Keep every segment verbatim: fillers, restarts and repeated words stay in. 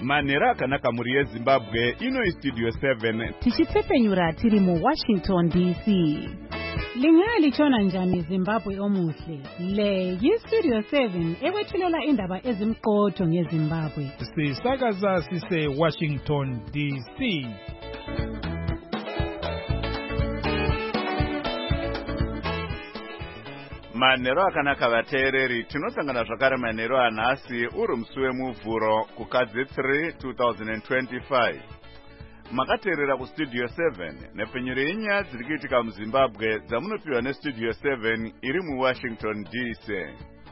Manhero akanaka muri yeZimbabwe, ino iStudio seven. Tichitsepenyura tiri mu Washington D C. Lingalitshona njani Zimbabwe omuhle? Le yiStudio seven ekwethulela indaba ezimqotho ngeZimbabwe. Sisakaza sise Washington D C. Manhero akanaka vateereri, tinosangana zvakare manhero anhasi uri musi wemuvhuro kukadzi three two thousand twenty-five. Makateerera kuStudio seven nepfenyuro yenyaya dziri kuitika muZimbabwe dzamunopiwa neStudio seven iri muWashington D C.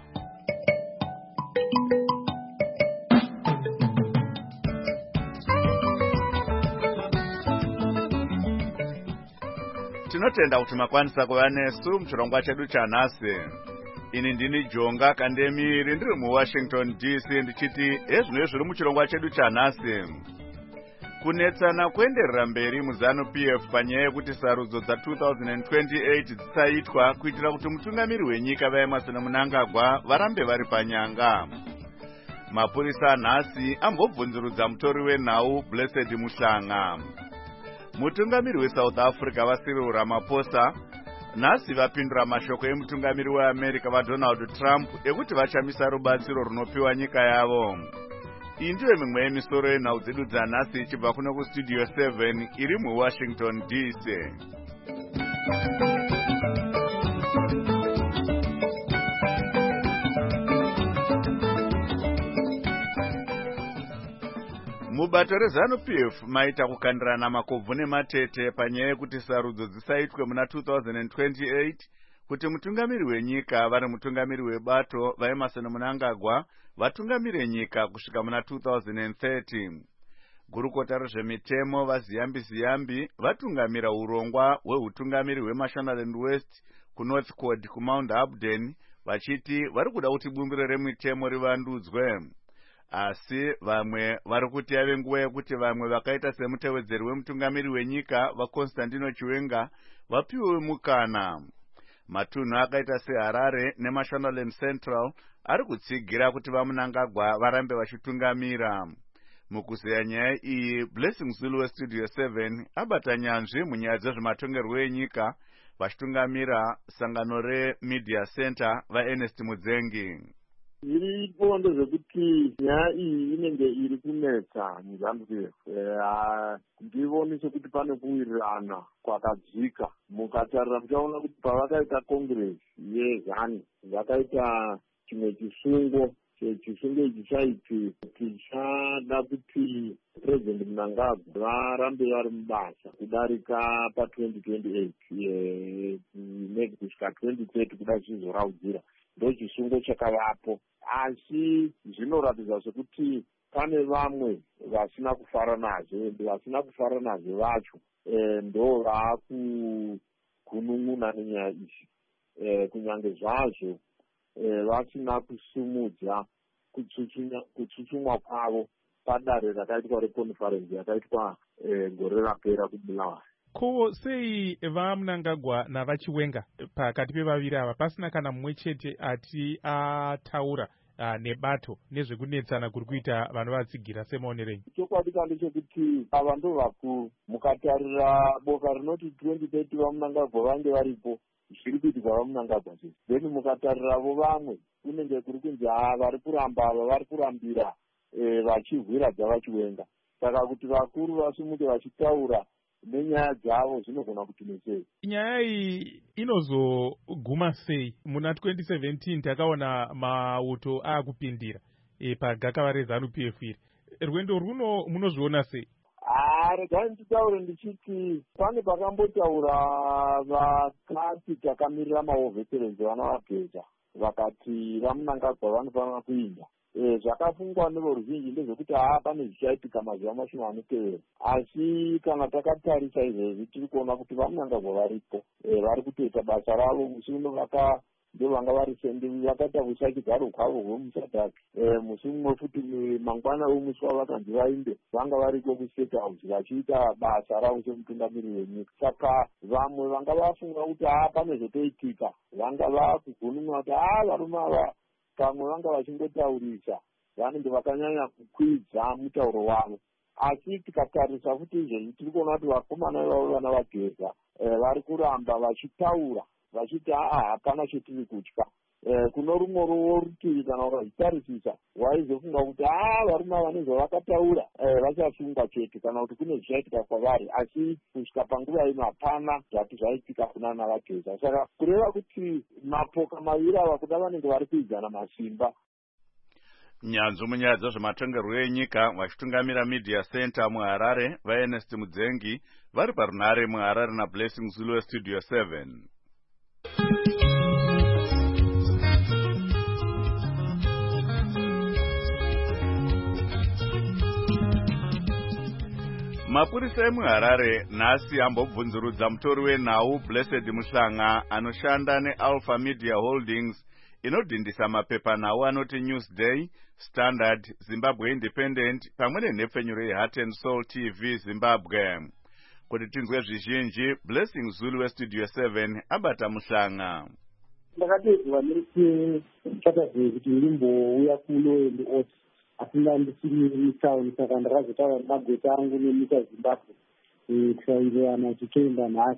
Tinotenda kuti makwanisa kuva nesu muchirongwa chedu chanhasi. Ini ndini Jonga Kandemiri ndiri muWashington D C ndichiti ezvino zviri muchirongwa chedu chanhasi. Kunetsana kuenderera mberi muZanu P F panyaya yekuti sarudzo dza two thousand twenty-eight dzisaitwa kuitira kuti mutungamiri wenyika vaEmmerson Mnangagwa varambe vari panyanga. Mapurisa nhasi ambobvunzurudza mutori wenhau Blessed Muhlanga. Mutungamiri weSouth Africa vaCyril Ramaphosa nhasi vapindura mashoko emutungamiri weAmerica vaDonald Trump ekuti vachamisa rubatsiro runopiwa nyika yavo. Iyi ndiyo mimwe yemisoro yenhau dzedu dzanhasi ichibva kuno kuStudio seven iri muWashington D C. Mubato reZanu P F maita kukandirana makobvu nematete panyaya yekuti sarudzo dzisaitwe muna two thousand twenty-eight kuti mutungamiri wenyika vari mutungamiri webato vaEmmerson Mnangagwa vatungamire nyika kusvika muna two thousand thirty. Gurukota rezvemitemo vaZiyambi Ziyambi vatungamira urongwa hweutungamiri hweMashonaland West kuNorthcote kuMount Abden vachiti vari kuda kuti bumbiro remitemo rivandudzwe. Asi vamwe vari kuti yave nguva yekuti vamwe vakaita semutevedzeri wemutungamiri wenyika vaConstantino Chiwenga vapiwe mukana. Matunhu akaita seHarare neMashonaland Central ari kutsigira kuti vaMnangagwa varambe vachitungamira. Mukuzeya nyaya iyi, Blessing Zulu weStudio seven abata nyanzvi munyaya dzezvematongerwo enyika vachitungamira sangano reMedia Center vaErnest Mudzengi. Zviripo ndezvekuti nyaya iyi inenge iri kunetsa muZambia. Ndivoni sekuti pane kuwirirana kwakadzika. Mukatarira muchaona kuti pavakaita Congress yeZanu vakaita chimwe chisungo, chisungo ichi chaiti tichada kuti President Mnangagwa varambe vari mubasa kudarika pa twenty twenty-eight next kusvika twenty thirty kuda zvizoraudzira. Ndo chisungo chakavapo, asi zvinoratidza sekuti pane vamwe vasina kufara nazvo, vasina kufara nazvo vacho ndo vakunun'una nenyaya idzi. Kunyange zvazvo vasina kusumudza kutsutsumwa kwavo padare rakaitwa reconference yakaitwa gore rapera kuBulawayo. Ko sei vaMnangagwa navaChiwenga pakati pevaviri ava pasina kana mumwe chete ati ataura uh, nebato nezvekunetsana kuri kuita vanovatsigira semaonerenyu? Chokwadi kandi chekuti ava ndo vakuru. Mukatarira boka rinoti twenty thirty vaMnangagwa vange varipo, zviri kuitika vaMnangagwa zvese. Then mukatariravo vamwe kunenge kuri kunzi vari kuramba ava vari kurambira vachihwira dzavaChiwenga. Saka kuti vakuru vasimuke vachitaura nenyaya dzavo zvinogona kuti nesei. Nyaya iyi inozoguma sei? Muna twenty seventeen takaona mauto akupindira e, pagakava reZanu P F iri. Rwendo runo munozviona sei? Ah, regai nditaure ndichiti pane pakambotaura vakati takamirira mahovheterenzi vanovapedza vakati vaMnangagwa vanofanira kuinda. E, zvakafungwa nevoruzhinji ndezvekuti haa pane zvichaitika mazuva mashoma anotevera. Asi kana takatarisa izvezvi tiri kuona kuti vaMnangagwa varipo, e, vari kutoita basa ravo. Musi uno vaka ndo vanga vari sendi vakaita kusakigaro kwavo hwemusadhaki. E, musi umwe futi mangwana wemusi wavakanzi vainde vanga variko kuState House vachiita basa ravo semutungamiri wenyika. Saka vamwe vanga vafunga kuti haa pane zvotoitika, vanga vakugunun'una kuti haa varume ava pamwe vanga vachingotaurisa vanenge vakanyanya kukwidza mutauro wavo. Asi tikatarisa futi izvezvi tiri kuona kuti vakomana ivavo vana vageza vari kuramba vachitaura vachiti aa hapana chetiri kutya. Kuno rumwe rutivi kana ukazvitarisisa waizofunga kuti aa varume vanenge vakataura vachasungwa chete kana kuti kune zvichaitika kwavari, asi kusvika panguva ino hapana zvati zvaitika kuna navageza. Saka kureva kuti mapoka maviri ava kuda vanenge vari kuidzana masimba. Nyanzvi munyaya dzezvematongerwo enyika vachitungamira Media Center muHarare vaErnest Mudzengi vari parunare muHarare naBlessing Zulu Studio seven. Mapurisa emuHarare nhasi ambobvunzurudza mutori wenhau Blessed Muhlanga anoshanda neAlpha Media Holdings inodhindisa mapepanhau anoti Newsday, Standard, Zimbabwe Independent pamwe nenhepfenyuro yeHeart and Soul T V Zimbabwe. Kuti tinzwe zvizhinji, Blessing Zulu Studio seven abata Muhlanga. Ndakadedzwa nechakadze kuti ndimbouya kuno ende oti asinga ndisiri mutauni, saka ndakazotaura nemagweta angu nenyika Zimbabwe tikaenderana tichienda nhasi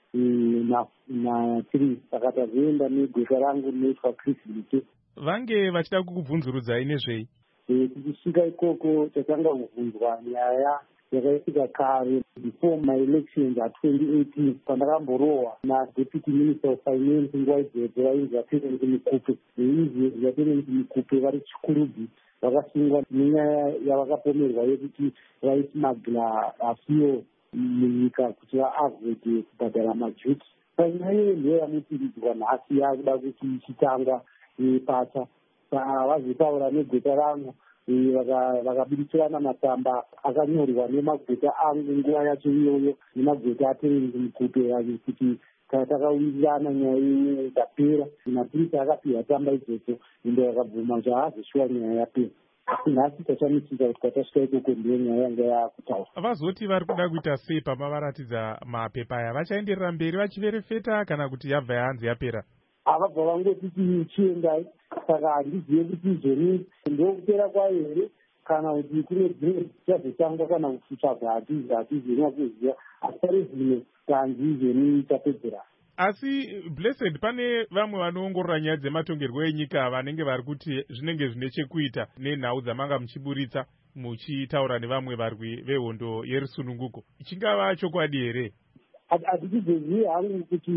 natiri saka tazoenda negweta rangu rinoitwa Chris Lite. Vange vachida kukubvunzurudzai nezvei? Tichisvika ikoko tatanga kubvunzwa nyaya yakaitika kare before my elections at twenty eighteen pandakamborohwa naDeputy Minister of Finance nguva idzodzo vainzi vaTerence Mukupe. Izvi vaTerence Mukupe vari chikurudzi vakasungwa nenyaya yavakapomerwa yekuti vaismagla fuel munyika kuti vaavhode kubhadhara majuti. Panyaya iyo ndiyo yamupiridzwa nhasi yakuda kuti ichitangwa pata. Vazotaura negweta rangu vakabudisirana matsamba akanyorwa nemagweta angu nguva yacho iyoyo nemagweta aTerence Mukupe kuti takawirirana nyaya iyi ikapera. Mapurisa akapiwa tsamba idzodzo ende vakabvuma kuti haazoshuwa nyaya yapera. Asi nhasi tachamisisa kuti kwatasvika ikoko ndiyo nyaya yanga yakutaura. Vazoti vari kuda kuita sei pamavaratidza mapepa aya? Vachaenderera mberi vachiverefeta kana kuti yabva yanzi yapera? Avabva vangoti tichiendai, saka handizive kuti izvoni ndokupera kwayo here kana kuti kune dzimwe dzichazotangwa kana kutsvaga. Hatizi hatizi nakuziva, asi pari zvino kanzi izvoni tapedzera. Asi Blessed, pane vamwe vanoongorora nyaya dzematongerwo enyika vanenge vari kuti zvinenge zvine chekuita nenhau dzamanga muchiburitsa muchitaura nevamwe varwi vehondo yerusununguko. Chingava chokwadi here? Hatichizozivi hangu kuti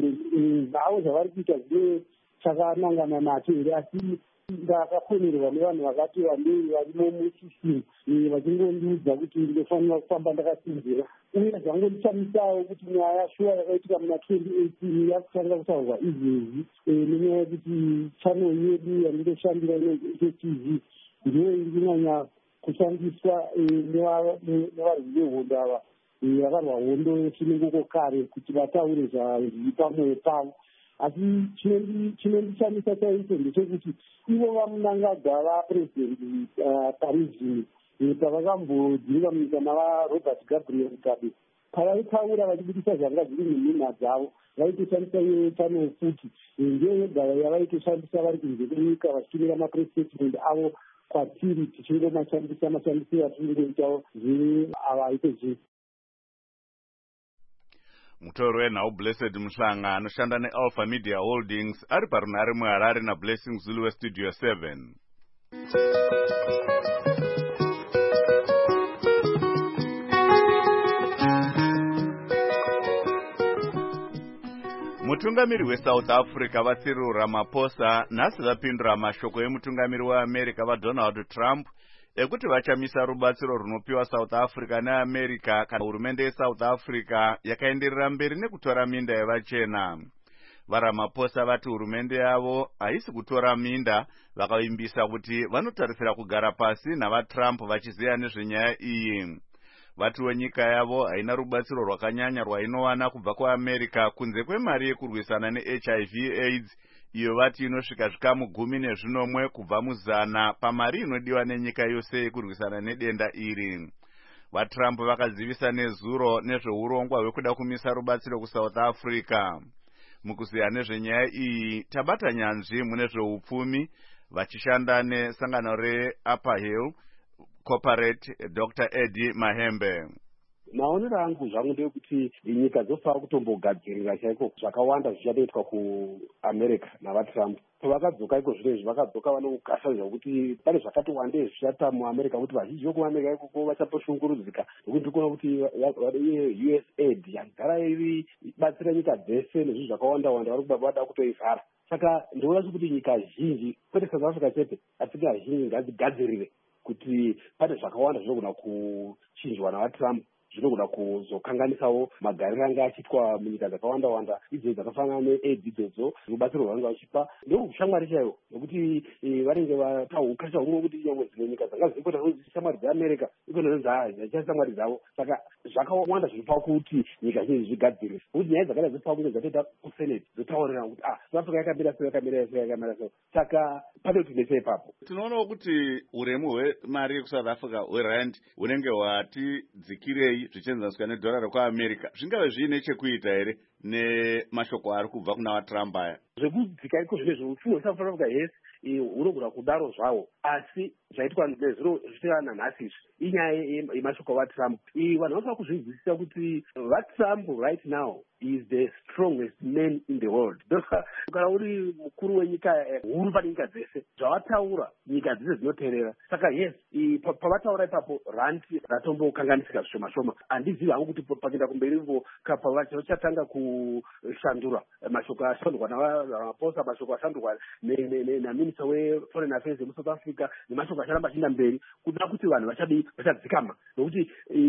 nhau zvavari kuita zvine chakanangana nacho here, asi ndakapomerwa nevanhu vakati wandei varimo musisimu vachingondiudza kuti ndofanira kufamba ndakasinzira. Uye zvangondishamisawo kuti nyaya shuwa yakaitika muna twenty eighteen yakutanga kutaurwa izvezvi nenyaya yekuti channel yedu yandindoshandira inonzi H T V ndiyo irinyanya kushandiswa nevarwi vehondo ava vakarwa hondo yesununguko kare kuti vataure zviri pamwoyo pavo. Asi chinondishamisa chaicho ndechekuti ivo vamunangagwa vapurezidendi parizvino pavakambodzinga munyika navaRobert Gabriel Mugabe, pavaitaura vachibudisa zvanga zviri munhina dzavo vaitoshandisa iyo channel futi ndiyo yega yavaitoshandisa vari kunze kwenyika vachitumira mapress statement avo kwatiri tichingomashandisa mashandisiro atingoitawo zviri ava aitozvii. Mutori wenhau Blessed Muhlanga anoshanda neAlpha Media Holdings ari parunare muHarare naBlessing Zulu Studio seven. Mutungamiri weSouth Africa vaCyril Ramaphosa nhasi vapindura mashoko emutungamiri weAmerica vaDonald Trump ekuti vachamisa rubatsiro runopiwa South Africa neAmerica kana hurumende yeSouth Africa yakaenderera mberi nekutora minda yevachena. VaRamaphosa vati hurumende yavo haisi kutora minda, vakavimbisa kuti vanotarisira kugara pasi navaTrump vachiziya nezvenyaya iyi. Vatiwo nyika yavo haina rubatsiro rwakanyanya rwainowana kubva kuAmerica kunze kwemari yekurwisana neH I V AIDS iyo vati inosvika zvikamu gumi nezvinomwe kubva muzana pamari inodiwa nenyika yose yekurwisana nedenda iri. VaTrump vakazivisa nezuro nezveurongwa hwekuda kumisa rubatsiro kuSouth Africa. Mukuziya nezvenyaya iyi tabata nyanzvi mune zveupfumi vachishanda nesangano reUpper Hill Corporate Doctor Eddie Mahembe. Maonero angu zvangu ndeyekuti nyika dzofanira kutombogadzirira chaiko zvakawanda zvichatoitwa kuAmerica navaTrump. Pavakadzoka iko zvino izvi vakadzoka vanokasa zvakuti pane zvakati wandei zvichata muAmerica kuti vazhinji vekuAmerica ikoko vachatoshungurudzika nekuti ndikuona kuti U S aid yagara iri batsira nyika dzese nezvinhu zvakawanda wanda vari kuba vada kutoivhara. Saka ndinoona kuti nyika zhinji kwete South Africa chete asi nyika zhinji ngadzigadzirire kuti pane zvakawanda zvinogona kuchinjwa navaTrump zvinogona kuzokanganisawo magariro anga achiitwa munyika dzakawanda wanda idzo dzakafanana neaid idzodzo rubatsiro rwanga vachipa ndokushamwari chaiwo nokuti vanenge vataukasha humwe kuti nyangwe dzimwe nyika dzanga dzikota shamwari dzeAmerica ikona dzachashamwari dzavo. Saka zvakawanda zvinopa kuti nyika zhinji zvigadzire nokuti nyaya dzakada dzopa kunge dzatoita kuseneti dzotaurira kuti ah South Africa yakamira sei yakamira sei yakamira sei. Saka pane kuti nese ipapo tinoonawo kuti uremu hwemari yekusouth Africa hwerand hunenge hwati dzikirei zvichienzaniswa nedhora rekuAmerica. Zvingave zviine chekuita here nemashoko ari kubva kuna vaTrump aya? Zvekudzika iko zvine zveupfumi hweSouth Africa yes hunogona kudaro zvawo asi zvaitwa nezviro zvichitira nanhasi izvi inyaya yemashoko avaTrump. Vanhu vanofanira kuzvinzwisisa kuti vaTrump right now is the strongest man in the world. Kana uri mukuru wenyika huru pane nyika dzese zvavataura nyika dzese dzinoteerera. Saka yes pavataura ipapo rand ratombokanganisika zvishoma shoma. Handizivi hangu kuti pakuenda kumberi ivo pavachatanga kushandura mashoko ashandurwa namaposa mashoko ashandurwa naminista weforeign affairs yemuSouth Africa nemashoko acharamba achienda mberi kuda kuti vanhu vachadi vachadzikama nokuti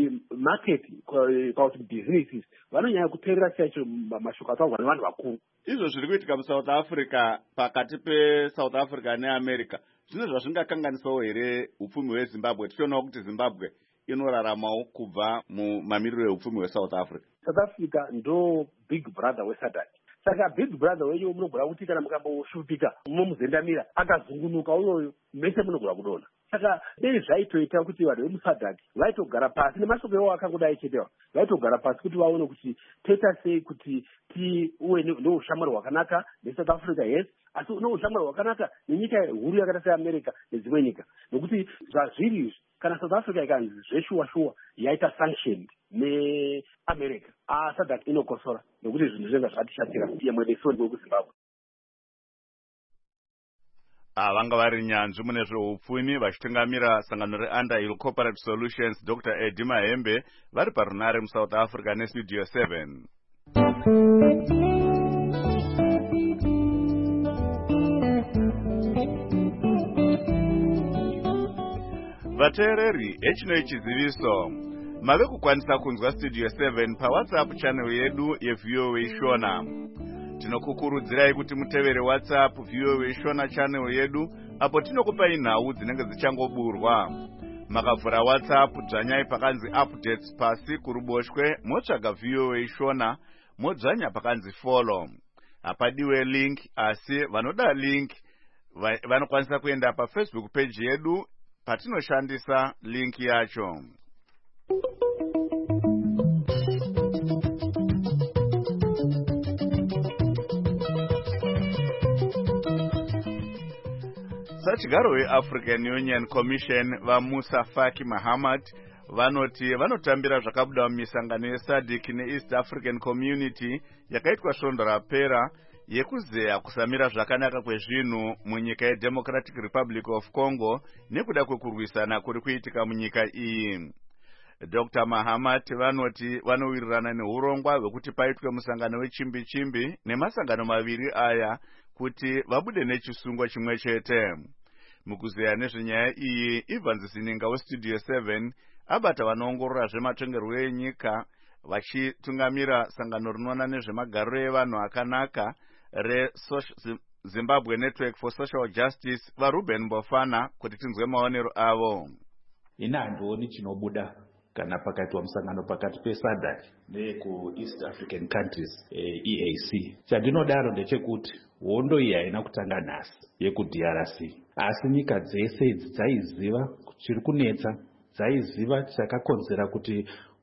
market kana kuti businesses vanonyanya kuteerera chaicho mashoko ataurwa nevanhu vakuru. Izvo zviri kuitika muSouth Africa pakati peSouth Africa neAmerica zvine zvazvingakanganisawo here upfumi hweZimbabwe? Tichionawo kuti Zimbabwe inoraramawo kubva mumamiriro eupfumi hweSouth Africa. South Africa ndo big brother weSADC. Saka big brother wenyu munogona kuti kana mukamboshupika mumuzendamira akazungunuka uyoyo mese munogona kudona. Saka dei zvaitoita kuti vanhu vemuSADC vaitogara pasi nemashoko ewo akangodai chetewa vaitogara pasi kuti vaone kuti toita sei kuti tiwe neushamwari hwakanaka neSouth Africa yes asi neushamwari hwakanaka nenyika huru yakaita seAmerica nedzimwe nyika nokuti zvazviri izvi kana South Africa ikanzi zveshuwa shuwa yaita sanctioned neAmerica aSADC inokosora nokuti zvinhu zvenga zvatishatira yemwedesoni wekuZimbabwe. Vanga vari nyanzvi mune zveupfumi vachitungamira sangano reUnderhill Corporate Solutions Doctor Eddie Mahembe vari parunare muSouth Africa neStudio seven. Vateereri, echino chiziviso mave kukwanisa kunzwa Studio seven paWhatsApp channel yedu yeV O A Shona. Tinokukurudzirai kuti mutevere WhatsApp V O A Shona channel yedu apo tinokupai nhau dzinenge dzichangoburwa. Makavhura WhatsApp dzvanyai pakanzi updates pasi kuruboshwe motsvaga V O A Shona modzvanya pakanzi follow. Hapadiwe link asi vanoda link vanokwanisa kuenda paFacebook page yedu patinoshandisa link yacho. Sachigaro weAfrican Union Commission vaMusa Faki Mahamat vanoti vanotambira zvakabuda mumisangano yeSADC neEast African Community yakaitwa svondo rapera yekuzeya kusamira zvakanaka kwezvinhu munyika yeDemocratic Republic of Congo nekuda kwekurwisana kuri kuitika munyika iyi. Doctor Mahamat vanoti vanowirirana neurongwa hwekuti paitwe musangano wechimbi chimbi nemasangano maviri aya kuti vabude nechisungo chimwe chete. Mukuzeya nezvenyaya iyi, Evans Sininga weStudio seven abata vanoongorora zvematongerwo enyika vachitungamira sangano rinoona nezvemagariro evanhu akanaka reZimbabwe Network for Social Justice vaRuben Mbofana kuti tinzwe maonero avo. Ina handioni chinobuda kana pakaitwa musangano pakati peSADC nekuEast African Countries E A C. Chandinodaro ndechekuti hondo iyi haina kutanga nhasi yekuD R C, asi nyika dzese idzi dzaiziva chiri kunetsa, dzaiziva chakakonzera kuti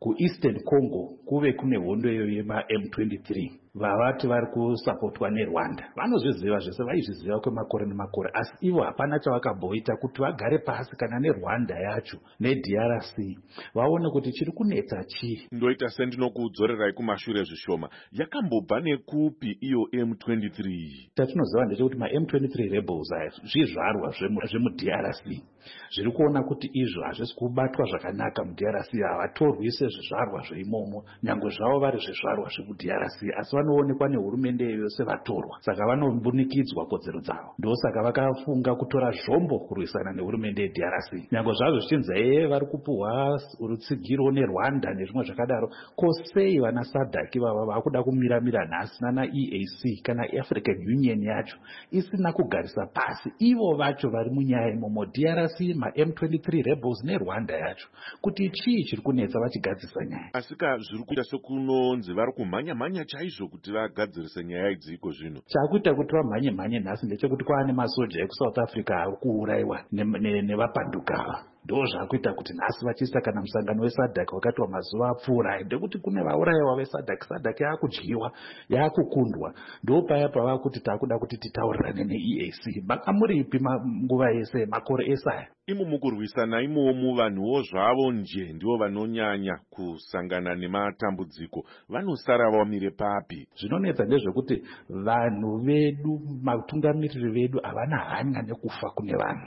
kueastern Congo kuve kune hondo iyo yema M twenty-three vavati vari kusapotwa neRwanda. Vanozviziva zvese, vaizviziva kwemakore nemakore, asi ivo hapana chavakabhoita kuti vagare pasi kana neRwanda yacho neD R C vaone kuti chiri kunetsa chii. Ndoita sendinokudzorerai kumashure zvishoma, yakambobva nekupi iyo M twenty-three? Chatinoziva ndechekuti ma M twenty-three rebels aya zvizvarwa zvemuD R C zviri kuona kuti izvo hazvisi kubatwa zvakanaka muD R C, havatorwi sezvizvarwa zveimomo nyangwe zvavo vari zvizvarwa zvemuD R C, asi vanoonekwa nehurumende yose vatorwa, saka vanombunikidzwa kodzero dzavo. Ndosaka vakafunga kutora zvombo kurwisana nehurumende yeD R C, nyangwe zvazvo zvichinzi ee vari kupuhwa rutsigiro neRwanda nezvimwe zvakadaro. Kosei vana SADC vava vakuda kumira-mira nhasi nana E A C kana African Union yacho isina kugarisa pasi ivo vacho vari munyaya imomo, D R C, ma M twenty-three rebels neRwanda yacho, kuti chii chiri kunetsa vachigadzisa nyaya. Asika zviri kuita sekunonzi vari kumhanya-mhanya chaizvo kuti vagadzirise nyaya idzi iko zvino. Chakuita kuti vamhanye-mhanye nhasi ndechekuti kwaane masoja ekuSouth Africa ari kuurayiwa nevapanduka. Ndo zvakuita kuti nhasi vachiisa kana musangano weSADC wakati wamazuva apfuura ndekuti kune vaurayiwa veSADC, SADC yakudyiwa, yakukundwa. Ndo paya pava kuti takuda kuti titaurirane neE A C. Makamuripi nguva yese makore esaya. Imo mukurwisana imomo vanhuwo zvavo nje ndivo vanonyanya kusangana nematambudziko, vanosara vamire papi? Zvinonetsa ndezvekuti vanhu vedu, matungamiriri vedu havana hanya nekufa kune vanhu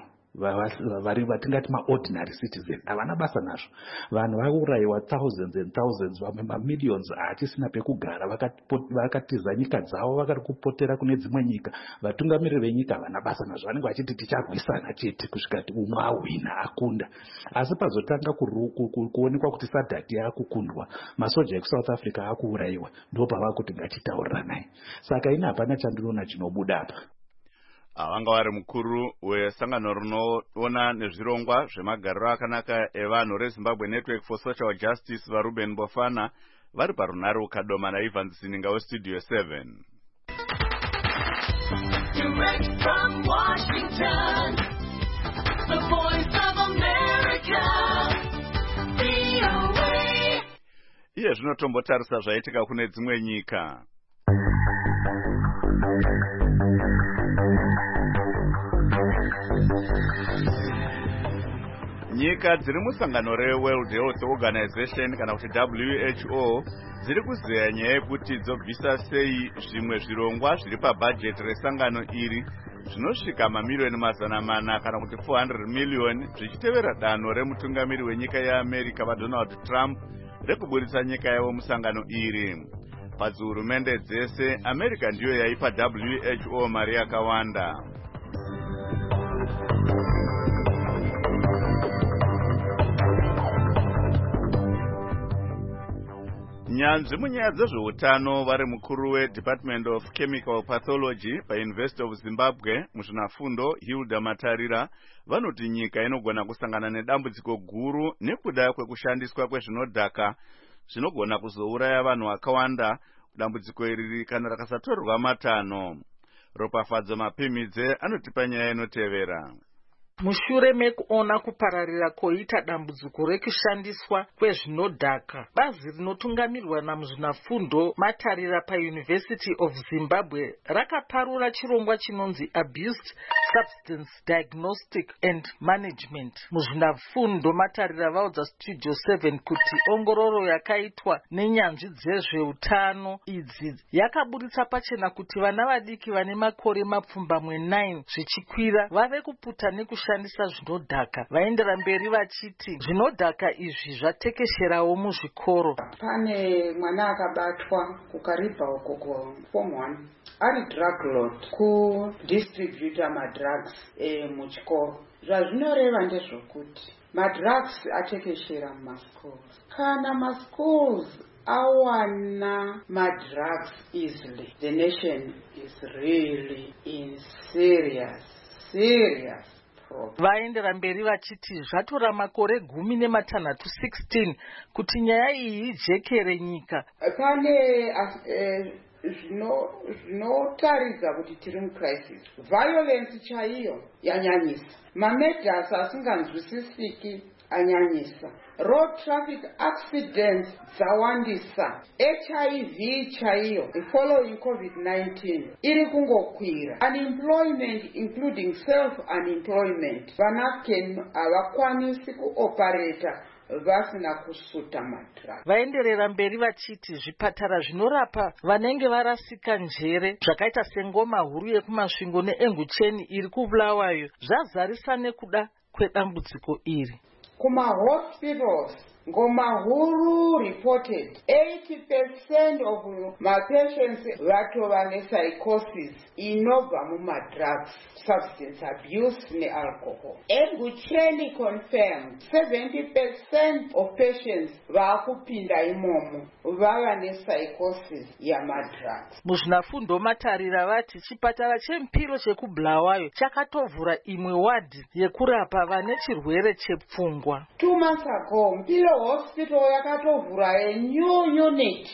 vari vatingati maordinary citizen, havana basa nazvo. Vanhu vaurayiwa thousands and thousands, vamwe mamillions hatisina pekugara, vakatiza nyika dzavo vakari kupotera kune dzimwe nyika. Vatungamiriri venyika havana basa nazvo, vanenge vachiti ticharwisana chete kusvika umwe ahwina akunda. Asi pazotanga kuonekwa kuti SADC yakukundwa, masoja ekuSouth Africa akuurayiwa, ndo pava kuti ngatitauriranai. Saka ina hapana chandinoona chinobuda apa. Vanga vari mukuru wesangano rinoona nezvirongwa zvemagariro akanaka evanhu reZimbabwe Network for Social Justice vaRuben Bofana vari parunare ukadoma naIvans Sininga weStudio seven. Direct from Washington, the voice of America, V O A. Iye zvinotombotarisa zvaitika kune dzimwe nyika. Nyika dziri musangano reWorld Health Organization kana kuti W H O dziri kuzeya nyaya yekuti dzobvisa sei zvimwe zvirongwa zviri pabhajeti resangano iri zvinosvika mamiliyoni mazana mana kana kuti four hundred million zvichitevera danho remutungamiri wenyika yeAmerica vaDonald Trump rekuburitsa nyika yavo musangano iri. Padzihurumende dzese America ndiyo yaipa W H O mari yakawanda. Nyanzvi munyaya dzezveutano vari mukuru weDepartment of Chemical Pathology paUniversity of Zimbabwe muzvinafundo Hilda Matarira vanoti nyika inogona kusangana nedambudziko guru nekuda kwekushandiswa kwezvinodhaka zvinogona kuzouraya vanhu vakawanda. Dambudziko iri kana rakasatorerwa matanho. Ropafadzo Mapimidze anotipa nyaya inotevera. Mushure mekuona kupararira koita dambudziko rekushandiswa kwezvinodhaka, bazi rinotungamirwa namuzvinafundo Matarira paUniversity of Zimbabwe rakaparura chirongwa chinonzi Abused Substance Diagnostic and Management. Muzvinafundo Matarira vaudza Studio seven kuti ongororo yakaitwa nenyanzvi dzezveutano idzi yakaburitsa pachena kuti vana vadiki vane makore mapfumbamwe nine zvichikwira vave kuputa nekushandiswa shandisa zvinodhaka. Vaendera mberi vachiti zvinodhaka izvi zvatekesherawo muzvikoro. Pane mwana akabatwa kukaribha uko form one ari drug lord ku distributor madrugs e muchikoro. Zvazvinoreva ndezvokuti madrugs atekeshera mumaschools. Kana maschools awana madrugs easily, the nation is really in serious serious. Vaendera mberi vachiti zvatora makore gumi nematanhatu sixteen kuti nyaya iyi ijekere nyika. Pane zvinotaridza kuti tiri mucrisis. Violence chaiyo yanyanyisa. Mamedhasi asinganzwisisiki anyanyisa. Road traffic accidents dzawandisa. H I V chaiyo following COVID nineteen iri kungokwira. Unemployment including self-unemployment. Vanakeni havakwanisi kuoperata vasina kusuta madhara. Vaenderera mberi vachiti zvipatara zvinorapa vanenge varasika njere zvakaita sengoma huru yekumasvingo neEngucheni iri kuBulawayo zvazarisa nekuda kwedambudziko iri. Kuma hospitals Ngoma Huru reported eighty percent of my patients vatova nepsychosis inobva mumadrugs, substance abuse nealcohol. Engucheni confirmed seventy percent of patients vakupinda imomo vava nepsychosis yamadrugs. Muzvinafundo matarira vati chipatara chempiro chekuBulawayo chakatovhura imwe wadhi yekurapa vane chirwere chepfungwa. Two months ago, Mpilo hospital yakatovhura a new unit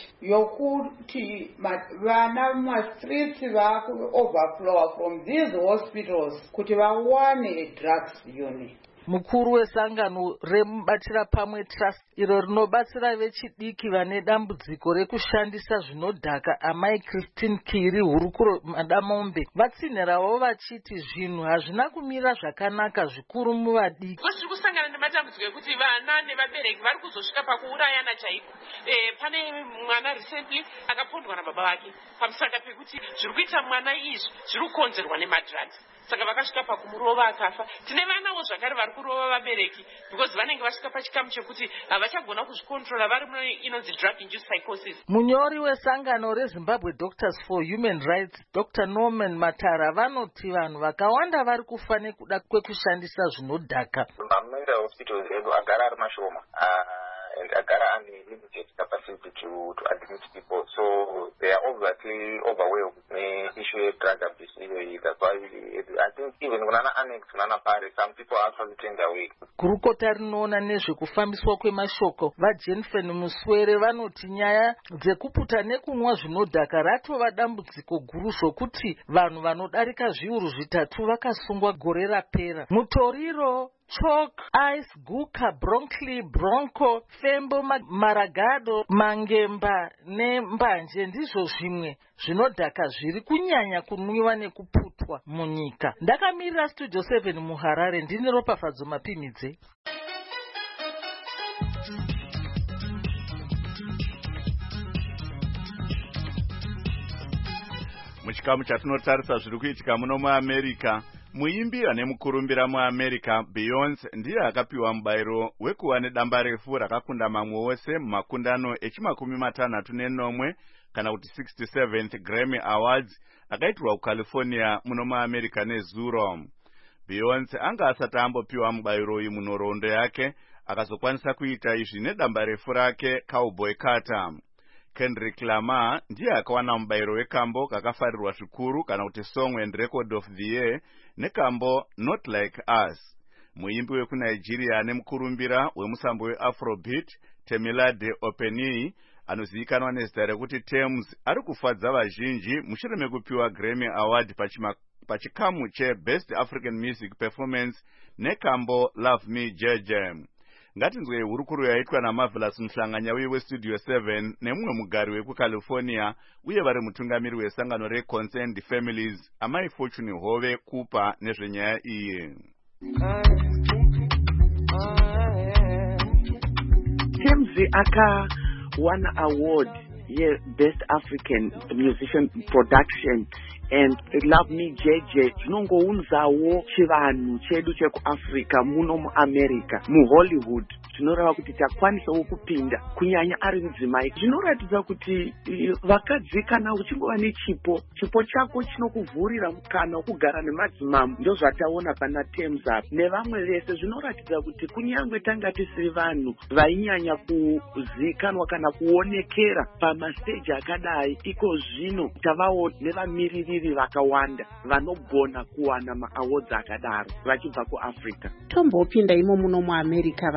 yokuti vana mumastreets vaku overflow from these hospitals kuti vawane a drugs unit. Mukuru wesangano remubatira pamwe trust iro rinobatsira vechidiki vane dambudziko rekushandisa zvinodhaka amai Christine Kiri hurukuro Madamombe vatsinhirawo vachiti zvinhu hazvina kumira zvakanaka zvikuru muvadiki. Tiri kusangana nematambudziko ekuti vana nevabereki vari kuzosvika pakuurayana chaiko. Eh, pane mwana recently akapondwa nababa vake pamusaka pekuti zviri kuita mwana izvi zviri kukonzerwa nemadrugs. Saka vakasvika pakumurova akafa. Tine vanawo zvakare vari kurova vabereki because vanenge vasvika pachikamu chekuti havachagona kuzvikontrola vari muno inonzi drug induced psychosis. Munyori wesangano reZimbabwe Doctors for Human Rights Doctor Norman Matara vanoti vanhu vakawanda vari kufa nekuda kwekushandisa zvinodhaka. Mamenda hospitals edu agara ari mashoma. And Agara and limited capacity to, to admit people. So they are obviously overwhelmed with the issue of drug abuse. That's why we, I think even when an annex, some people are actually turned away. Kurukota rinoona nezvekufambiswa kwemashoko vaJenfen Muswere vanoti nyaya dzekuputa nekunwa zvinodhaka ratova dambudziko guru zvokuti vanhu vanodarika zviuru zvitatu vakasungwa gore rapera. Mutoriro Chalk, Ice, Guka, Bronckley, Bronco, Fembo, Maragado, Mangemba neMbanje ndizvo zvimwe zvinodhaka zviri kunyanya kunwiwa nekuputwa munyika. Ndakamirira Studio seven muHarare ndine Ropafadzo Mapimidze. Muchikamu chatinotarisa zviri kuitika muno muAmerica, muimbi ane mukurumbira muAmerica Beyonce ndiye akapiwa mubayiro wekuva nedamba refu rakakunda mamwe wose mumakundano echimakumi matanhatu nenomwe kana kuti sixty-seventh Grammy Awards akaitirwa kuCalifornia muno muAmerica nezuro. Beyonce anga asati ambopiwa mubayiro uyu munhoroondo yake akazokwanisa kuita izvi nedamba refu rake Cowboy Carter. Kendrick Lamar ndiye akawana mubayiro wekambo kakafarirwa zvikuru kana kuti Song and Record of the Year nekambo Not Like Us. Muimbi wekuNigeria ane mukurumbira wemusambo weAfrobeat Temilade Openi anozivikanwa nezita rekuti Tems ari kufadza vazhinji mushure mekupiwa Grammy Award pachima, pachikamu cheBest African Music Performance nekambo Love Me Jeje. Ngatinzwe hurukuru yaitwa naMarvelous Mhlanganya weStudio seven nemumwe mugari wekuCalifornia uye vari mutungamiri wesangano reConcerned Families amai Fortune Hove kupa nezvenyaya iyi. Tems aka won award ye Best African Musician Production and Love Me Jeje zvinongounzawo chivanhu chedu chekuAfrica muno muAmerica muHollywood tinoreva kuti takwanisawo kupinda kunyanya ari mudzimai. Zvinoratidza kuti vakadzi kana uchingova nechipo chipo chako chinokuvhurira mukana wokugara nemadzimambo. Ndo zvataona pana Tems apa nevamwe vese. Zvinoratidza kuti kunyangwe tanga tisiri vanhu vainyanya kuzikanwa kana kuonekera pamasteji akadai, iko zvino tavawo nevamiririri vakawanda vanogona kuwana maawards akadaro vachibva kuAfrica. Tombopinda imo muno muAmerica vazhinji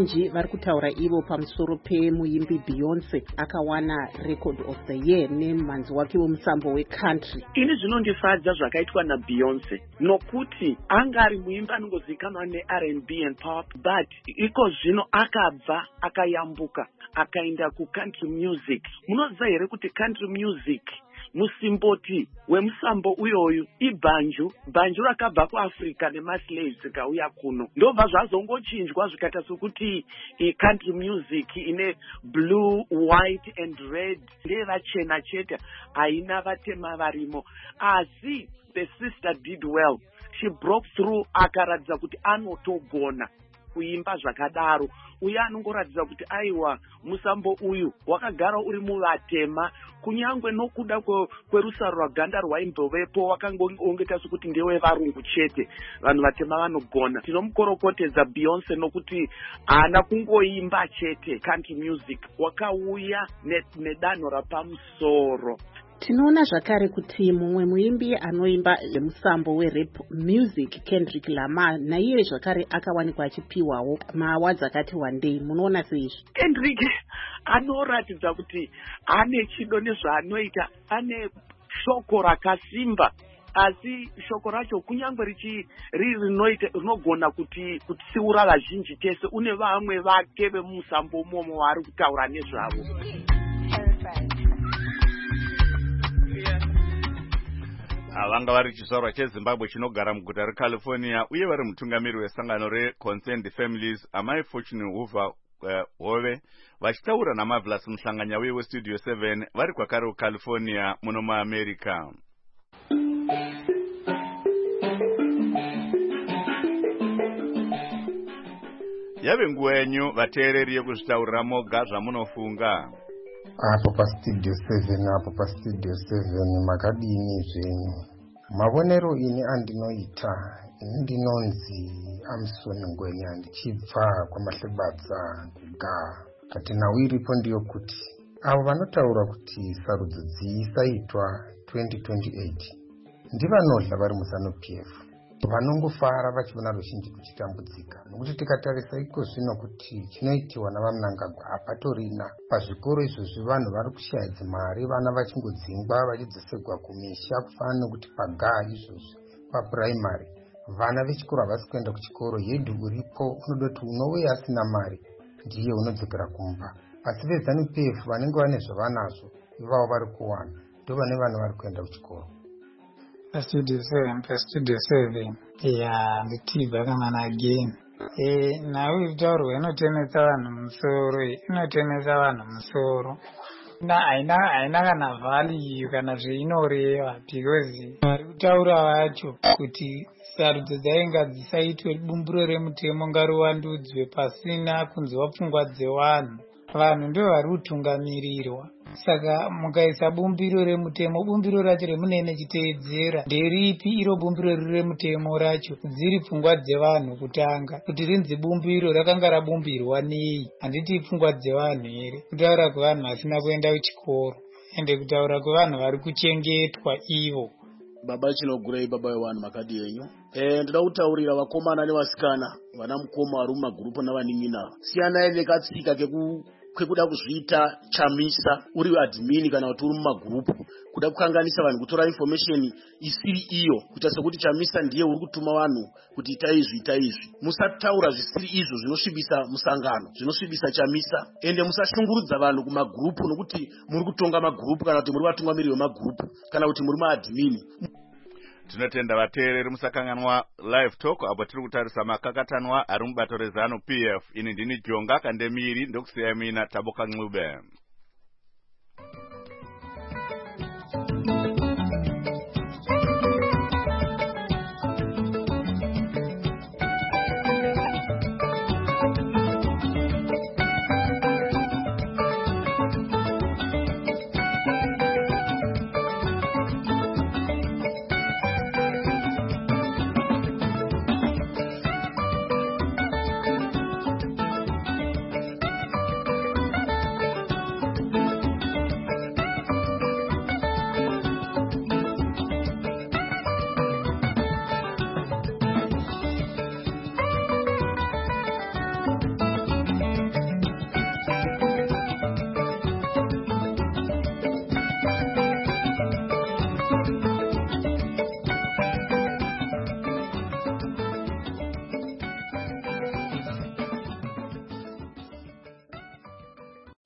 vazhinji vari kutaura ivo pamusoro pemuimbi Beyonce akawana record of the year nemhanzi wake wemusambo wecountry. Ini zvinondifadza zvakaitwa naBeyonce nokuti anga ari muimbi anongozivikanwa neR and B and pop, but iko zvino akabva akayambuka akaenda kucountry music. Munoziva here kuti country music musimboti wemusambo uyoyu ibhanju bhanju rakabva kuAfrica nemaslaves ikauya kuno, ndobva zvazongochinjwa zvikaita sokuti country music ine blue, white and red ndeyevachena chete, haina vatema varimo. Asi the sister did well, she broke through akaratidza kuti anotogona kuimba zvakadaro. Uye anongoratidza kuti aiwa musambo uyu wakagara uri muvatema, kunyangwe nokuda kwerusaro rwaganda rwaimbovepo wakangongeta sokuti ndewe varungu chete, vanhu vatema vanogona. Tinomukorokotedza Beyonce nokuti haana kungoimba chete country music, wakauya nedanho rapamusoro. Tinoona zvakare kuti mumwe muimbi anoimba musambo werap music Kendrick Lamar naiye zvakare akawanikwa achipiwawo maawards akati wandei. Munoona seizvi? Kendrick anoratidza kuti ane chido nezvaanoita, ane shoko rakasimba, asi shoko racho kunyangwe richi riri rinoita rinogona kuti kutsiura vazhinji tese. Une vamwe vake vemusambo umomo waari kutaura nezvavo. vanga vari chizvarwa cheZimbabwe chinogara muguta reCalifornia uye vari mutungamiri wesangano reConcerned Families amai Fortune Hoover uh, Hove vachitaura naMarvelous muhlanganya uye weStudio seven vari kwakare kuCalifornia muno muAmerica. Yave nguva yenyu vateereri yekuzvitaurira moga zvamunofunga. Apo paStudio seven, apo paStudio seven makadini zvenyu. Mavonero ini andinoita, ini ndinonzi Amson Ngwenya ndichibva kwaMahlebadza kuGaa. Kati nhau iripo ndiyo kuti avo vanotaura kuti sarudzo dzisaitwa twenty twenty-eight ndivanodla vari muZANU-P F, vanongofara vachiona ruzhinji kuchitambudzika. Nokuti tikatarisa iko zvino kuti chinoitiwa navaMnangagwa hapatorina. Pazvikoro izvozvi vanhu vari kushayadza mari, vana vachingodzingwa vachidzosegwa kumisha, kufanana nokuti paGaa izvozvi papuraimari vana vechikoro havasi kuenda kuchikoro. Hedhi uripo unodoti unouya asina mari ndiye unodzokera kumba, asi veZANU-P F vanenge vane zvavanazvo ivavo vari kuwana ndo vane vana vari kuenda kuchikoro. Studio seven, Studio seven. Yeah, nditibva kana again. Eh, nawe itaurwa inotenesa vanhu musoro, inotenesa vanhu musoro. Na aina aina kana value kana zveinoreva, because vari kutaura vacho kuti sarudzo dzainga dzisaitwe bumburo remutemo ngaruvandudzwe pasina kunzwa pfungwa dzevanhu. Vanhu ndio vari kutungamirirwa. Saka mukaisa bumbiro remutemo, bumbiro racho remunene chiteedzera nderipi iro bumbiro remutemo racho? Dziri pfungwa dzevanhu kutanga, kuti rinzi bumbiro rakanga rabumbirwa nei? Handiti pfungwa dzevanhu here? Kutaura kwevanhu vasina kuenda kuchikoro, ende kutaura kwevanhu vari kuchengetwa ivo. Baba chinogurei baba wevanhu makadi yenyu. Eh, ndoda kutaurira vakomana nevasikana, vana mukoma vari mumagurupu navanin'ina. Siyanai nekatsika keku kwekuda kuzviita chamisa uri admin kana kuti uri mumagurupu, kuda kukanganisa vanhu kutora information isiri iyo, kuita sekuti chamisa ndiye uri kutuma vanhu kuti ita izvi ita izvi. Musataura zvisiri izvo zvinosvibisa musangano, zvinosvibisa chamisa, ende musashungurudza vanhu kumagurupu nokuti muri kutonga magurupu kana kuti muri vatungamiri vemagurupu kana kuti muri maadmin. Tinotenda vateereri musakanganwa live talk apo tiri kutarisa makakatanwa ari mubato reZANU-P F. Ini ndini Jonga Kandemiri, ndokusiya mina Taboka Ncube.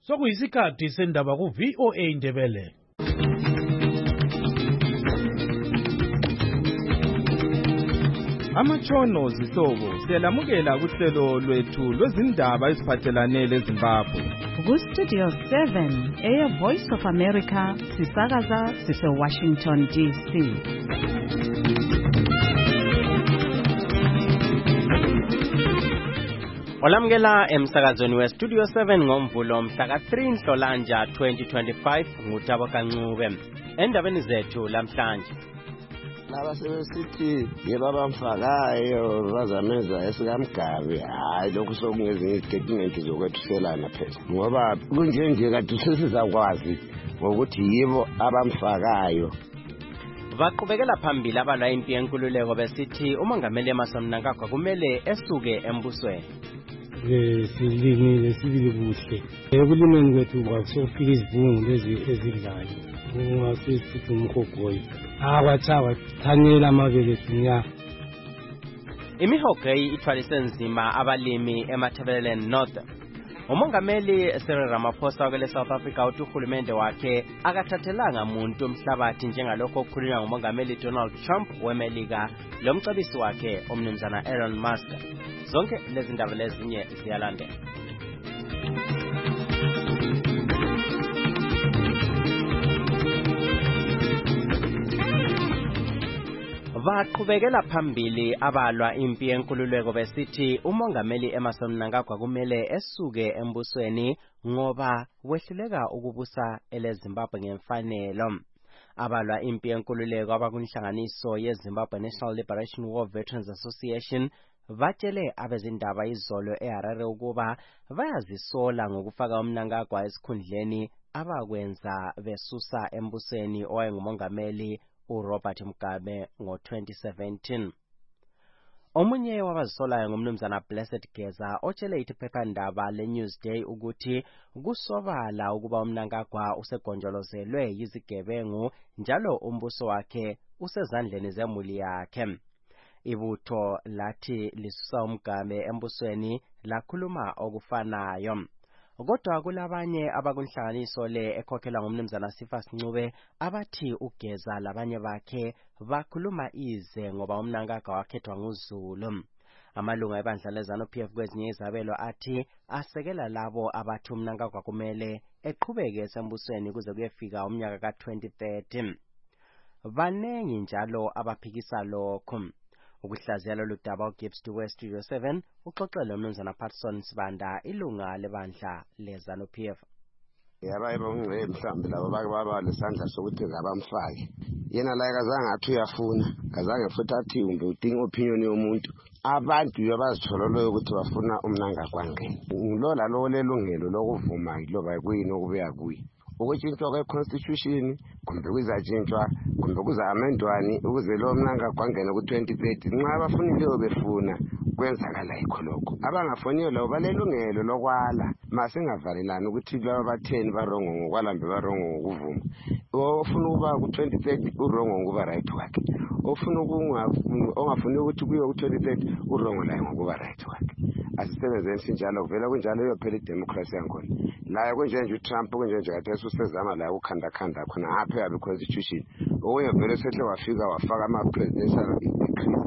sokuyisikhathi sendaba ku V O A Ndebele. Amatshono zihlobo siyalamukela kuhlelo lwethu lwezindaba eziphathelane leZimbabwe. Ku-Studio seven, Air Voice of America, sisakaza sise-Washington D C. Olamukela emsakazweni we-Studio seven ngomvulo mhla ka three Nhlolanja twenty twenty-five nguThabo Kancube. Endabeni zethu lamhlanje. Laba sebesithi yeba bamfakayo bazamenza esikamgabe hayi lokhu sokungezinye izitetimenti zokwethuselana phela ngoba kunje nje kade sesizakwazi ngokuthi yibo abamfakayo. Baqhubekela phambili abalwa impi yenkululeko besithi umongameli Emmerson Mnangagwa kumele esuke embusweni. Eh silingile sibili kuhle. Ekulimeni kwethu kwakusofika izibungu lezi ezidlayo. Ungasithi umhogoyi. Akwathaba thanyela amabele sinya. Imihogoyi ithwalise nzima abalimi eMatabeleland North. Umongameli Cyril Ramaphosa wakele South Africa uthi uhulumende wakhe akathathelanga muntu umhlabathi njengalokho okukhulunywa ngumongameli Donald Trump weMelika lomcebisi wakhe omnumzana Elon Musk. Zonke lezi ndaba lezinye ziyalandela. Baqhubekela phambili abalwa impi yenkululeko besithi umongameli Emmerson Mnangagwa kumele esuke embusweni ngoba wehluleka ukubusa eleZimbabwe ngemfanelo. Abalwa impi yenkululeko abakunhlanganiso yeZimbabwe National Liberation War Veterans Association batshele abezindaba izolo eHarare ukuba bayazisola ngokufaka uMnangagwa esikhundleni abakwenza besusa embusweni owayengumongameli uRobert Mugabe ngo twenty seventeen. Omunye wabazisolayo ngumnumzana Blessed Geza otshele iphephandaba leNewsday ukuthi kusobala ukuba uMnangagwa usegonjolozelwe yizigebengu njalo umbuso wakhe usezandleni zemuli yakhe. Ibutho lathi lisusa uMgabe embusweni lakhuluma okufanayo. Kodwa kulabanye abakunhlanganiso le ekhokhelwa ngumnumzana Sifas Ncube abathi ugeza labanye bakhe bakhuluma ize ngoba uMnangagwa wakhethwa nguZulu. Amalunga ebandla leZANU P F kwezinye izabelo athi asekela labo abathi uMnangagwa kumele eqhubeke esembusweni kuze kuyefika umnyaka ka twenty thirty. Banengi njalo abaphikisa lokho. Ukuhlaziya lolu daba uGibbs to Studio seven uxoxele umnumzana Patson Sibanda ilunga lebandla leZANU P F. Yaba ebongwe mhlambi labo bake baba lesandla sokuthi ngabamfake. Yena la kazange athi uyafuna, kazange futhi athi umbe udinga opinion yomuntu. Abantu yabazithololoyo ukuthi bafuna uMnangagwa ngene. Ngilola lo lelungelo lokuvuma iloba kuyini okubuya kuyi. Ukutshintshwa kwe-constitution kumbe kuzatshintshwa kumbe kuza-amendwani ukuze lo Mnangagwa angene ku twenty thirty. Nxa abafunileyo befuna kwenzakala yikho lokho. Abangafuniyo labo balelungelo lokwala. Masingavalelani ukuthi laba batheni barongo ngokwalambe barongo ngokuvuma. Ofuna ukuba ku twenty thirty urongo ngokuba right wakhe. Ofuna ongafuni ukuthi kuyo ku twenty thirty urongo laye ngokuba right wakhe. Asisebenzeni sinjalo kuvela kunjalo iyophela idemocracy yakhona. La kunjenje uTrump kunjenje kade usezama la ukhanda khanda khona apha yabe constitution. Oye vele sehle wafika wafaka ama presidential decrees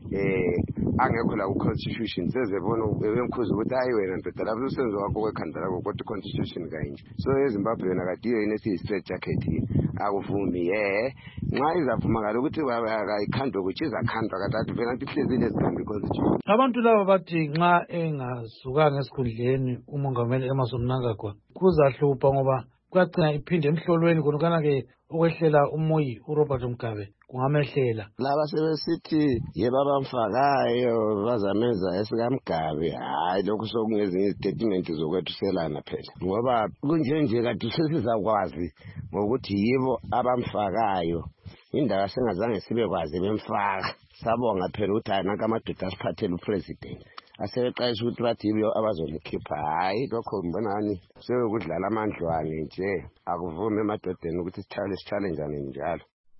eh angekho la ku constitution sezebona ebemkhuza ukuthi hayi wena ndoda lapho usenzo wakho kwekhanda lakho kodwa constitution kanje. So eZimbabwe yona kade iyo inethi straight jacket akuvumi eh nxa izavuma ngalo ukuthi akayikhandwe kuchiza khandwa kade vela ntihlezile ezikhambi constitution. Abantu laba bathi nxa engazukanga esikhundleni umongameli Emmerson Mnangagwa kuzahlupha ngoba kwagcina iphinde emhlolweni konokana ke okwehlela umoyi uRobert Mugabe kungamehlela. Laba sebesithi yeba bamfakayo bazamenza esikamgabe hayi lokhu sokungezinye izitetimenti zokwethuselana phela ngoba kunje nje kade sesizakwazi ngokuthi yibo abamfakayo. Indaba sengazange sibe kwazi bemfaka. Sabonga phela ukuthi ayinaka amadoda asiphathele upresident. Asebeqayisha ukuthi bathi yibo abazolikhipha hayi lokho ngibonani sekudlala amandlwane nje akuvumi emadodeni ukuthi sithale sichallengeane njalo.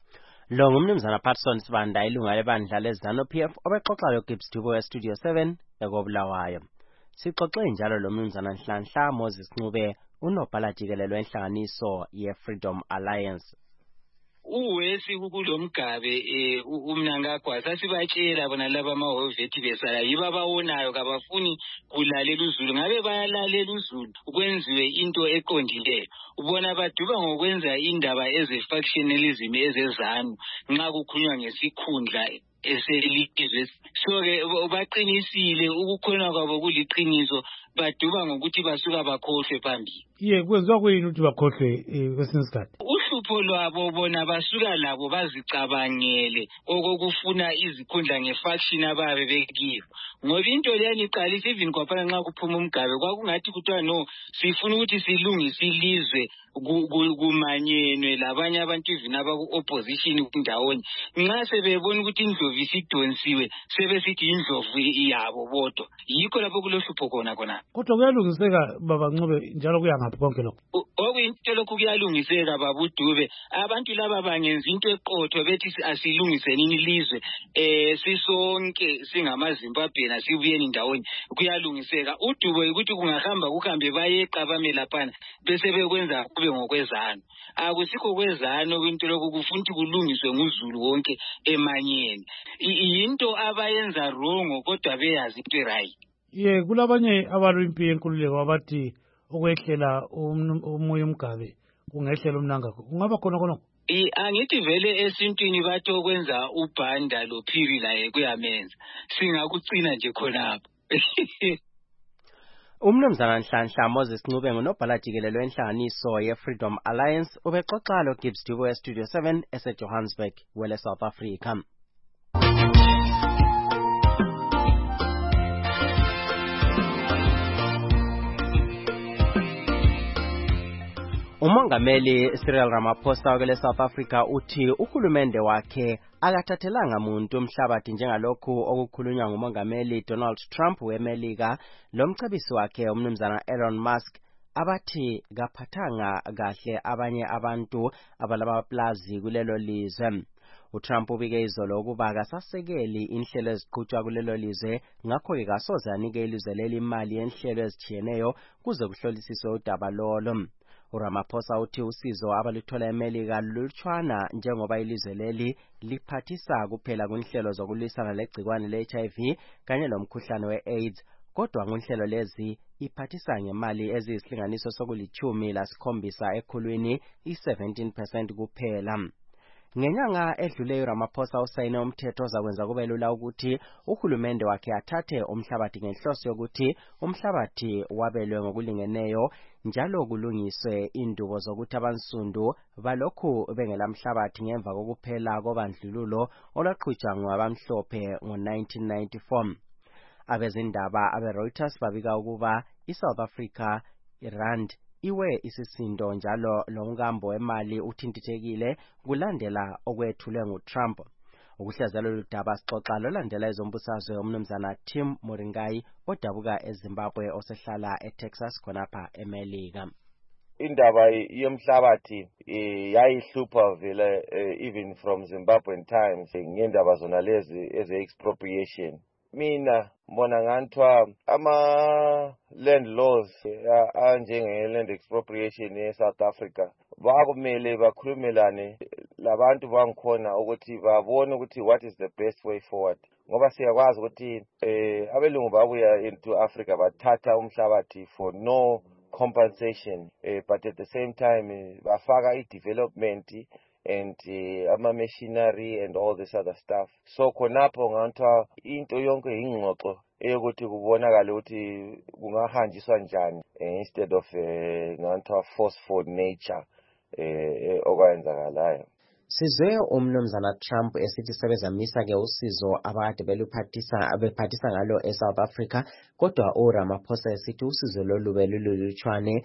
Lo ngumnumzana Patson Sibanda ilunga lebandla leZANU P F obexoxa lo Gibbs to Studio seven ekobulawayo. Sixoxe njalo lo mnumzana Nhlanhla Moses Ncube unobhala jikelele wenhlanganiso ye-Freedom Alliance. Uwesi kulomgabe eh umnangagwa sasibatshela bona laba amahovethi besala yiba bawonayo kabafuni kulalela uZulu ngabe bayalalela uZulu kwenziwe into eqondileyo ubona baduba ngokwenza indaba eze-factionalism ezezanu nxa kukhulunywa ngesikhundla eselizwe so ke baqinisile ukukhona kwabo kuliqiniso baduba ngokuthi basuka bakhohlwe phambili. Ye kwenziwa kuyini ukuthi bakhohlwe kwesinye isikhathi? Uhlupho lwabo bona basuka labo bazicabangele okokufuna izikhundla ngefaction ababe bekiyo ngoba into leyani iqalisa even kwaphela nxa kuphuma umgabe kwakungathi kuthiwa no sifuna ukuthi silungise ilizwe kumanyenwe labanye abantu even abaku-opposition ndawonye nxa sebebona ukuthi indlovu isidonsiwe sebesithi indlovu iyabo bodwa yikho lapho kulohlupho khona khona. Kodwa kuyalungiseka baba Ncube njalo kuyangaphi konke lokho? Okuyinto lokhu kuyalungiseka babudube abantu laba bangenza into eqotho bethi asilungise nini ilizwe eh sisonke singamaZimbabwe nasibuyeni ndawonye kuyalungiseka uDube ukuthi kungahamba kuhambe bayeqabame laphana bese bekwenza kube ngokwezana akusikho kwezana kwinto lokhu kufuna ukuthi kulungiswe nguZulu wonke emanyeni into abayenza wrong kodwa beyazi into right. Ye kulabanye abantu impi yenkululeko abathi ukwehlela umoya umgabe kungehlela umnangagwa kungaba khona khona I angithi vele esintwini bathi okwenza ubhanda lo phiri la kuyamenza singakucina nje khonapho. Umnumzana Nhlanhla Moses Ncube ngunobhala jikelele wenhlanganiso ye-Freedom Alliance ubexoxa lo Gibbs Dubo e-Studio seven ese-Johannesburg wele South Africa. Umongameli Cyril Ramaphosa wakele South Africa uthi uhulumende wakhe akathathelanga muntu umhlabathi njengalokhu okukhulunywa ngumongameli Donald Trump weMelika lomcebisi wakhe umnumzana Elon Musk abathi kaphathanga kahle abanye abantu abalamaplazi kulelo lizwe. uTrump ubike izolo ukuba akasasekeli inhlelo eziqhutshwa kulelo lizwe ngakho-ke kasoze anike ilizwe leli imali yenhlelo ezitshiyeneyo kuze kuhlolisiswe udaba lolo. uRamaphosa uthi usizo abaluthola eMelika lutshwana njengoba ilizwe leli liphathisa kuphela kunhlelo zokulwisana legcikwane le-H I V kanye lomkhuhlane we-AIDS kodwa ngunhlelo lezi iphathisa ngemali eziyisilinganiso sokulithumi lasikhombisa ekhulwini i-seventeen percent kuphela. Ngenyanga edluleyo uRamaphosa usayine umthetho ozakwenza kube lula ukuthi uhulumende wakhe athathe umhlabathi ngenhloso yokuthi umhlabathi wabelwe ngokulingeneyo njalo kulungiswe indubo zokuthi abansundu balokhu bengelamhlabathi ngemva kokuphela kobandlululo olwaqhutshwa ngabamhlophe ngo-nineteen ninety-four. Abezindaba abe-Reuters babika ukuba iSouth Africa irand iwe isisindo njalo lomkambo wemali uthintithekile kulandela okwethulwe nguTrump. Ukuhlaziya lolu daba sixoxa lolandela ezombusazwe umnumzana Tim Moringai odabuka eZimbabwe osehlala eTexas khonapha eMelika. Indaba yomhlabathi yayihlupha vele even from Zimbabwean times ngendaba zona lezi eze-expropriation. Mina mbona nganthiwa ama land laws anjenge land expropriation eSouth Africa bakumele bakhulumelane labantu bangikhona ukuthi babone ukuthi what is the best way forward ngoba siyakwazi ukuthi eh abelungu babuya into Africa bathatha umhlabathi for no compensation eh, but at the same time bafaka i-development and uh, ama machinery and all this other stuff. So khonapho nganthiwa into yonke ingxoxo eyokuthi kubonakala ukuthi kungahanjiswa njani instead of uh, nganthiwa forceful nature eh okwenzakalayo. Sizwe umnumzana Trump esithi sebezamisa ke usizo abade beluphathisa abephathisa ngalo eSouth Africa kodwa uRamaphosa esithi usizo lolu belulutshwane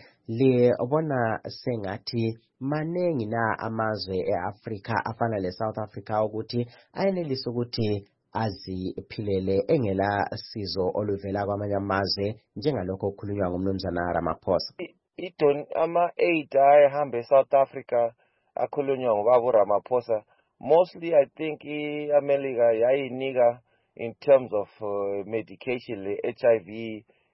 libona sengathi manengi na amazwe eAfrica afana leSouth Africa ukuthi ayenelisa ukuthi aziphilele engela sizo oluvela kwamanye amazwe njengalokho okukhulunywa ngumnumzana Ramaphosa. Idon ama aid ayahamba eSouth Africa akhulunywa ngobaba Ramaphosa mostly I think iAmerica yayinika in terms of uh, medication le H I V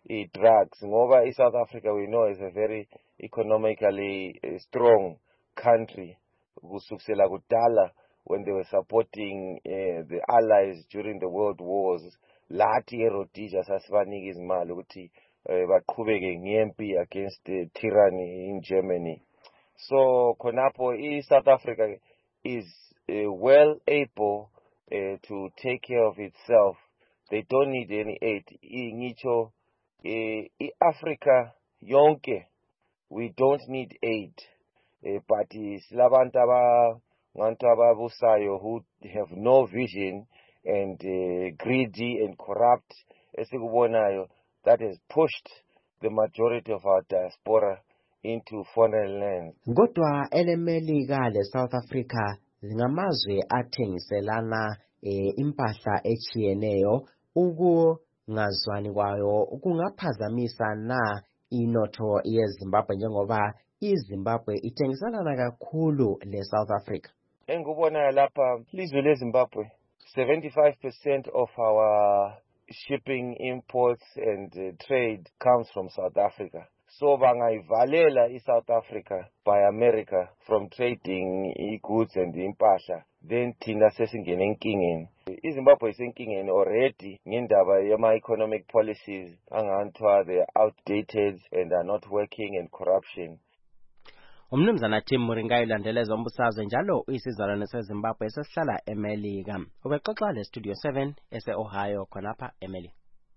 i-drugs ngoba i-South Africa we know is a very economically uh, strong country kusukela kudala when they were supporting uh, the allies during the world wars lathi eRhodesia sasibanika izimali ukuthi uh, baqhubeke ngempi against the tyranny in Germany. So khonapho i-South Africa is uh, well able uh, to take care of itself. They don't need any aid. Ngitsho uh, i-Africa yonke we don't need aid. Uh, but silabantu abangantu ababusayo who have no vision and uh, greedy and corrupt esikubonayo that has pushed the majority of our diaspora into foreign lands. Kodwa elemelika le South Africa ngamazwe athengiselana eh, impahla echiyeneyo ukungazwani kwayo kungaphazamisa na inotho yeZimbabwe njengoba iZimbabwe ithengiselana kakhulu le South Africa. Engubona lapha lizwe leZimbabwe seventy-five percent of our shipping, imports and uh, trade comes from South Africa. So bangayivalela iSouth Africa by America from trading i-goods and impahla, then thina sesingene enkingeni. iZimbabwe isenkingeni already ngendaba yama-economic policies anganthiwa they are outdated and are not working, and corruption. Umnumzana Tim Muringa ilandeleza umbusazwe njalo uyisizalwane seZimbabwe esesihlala eMelika. Ubexoxa le Studio seven ese-Ohio khonapha eMelika.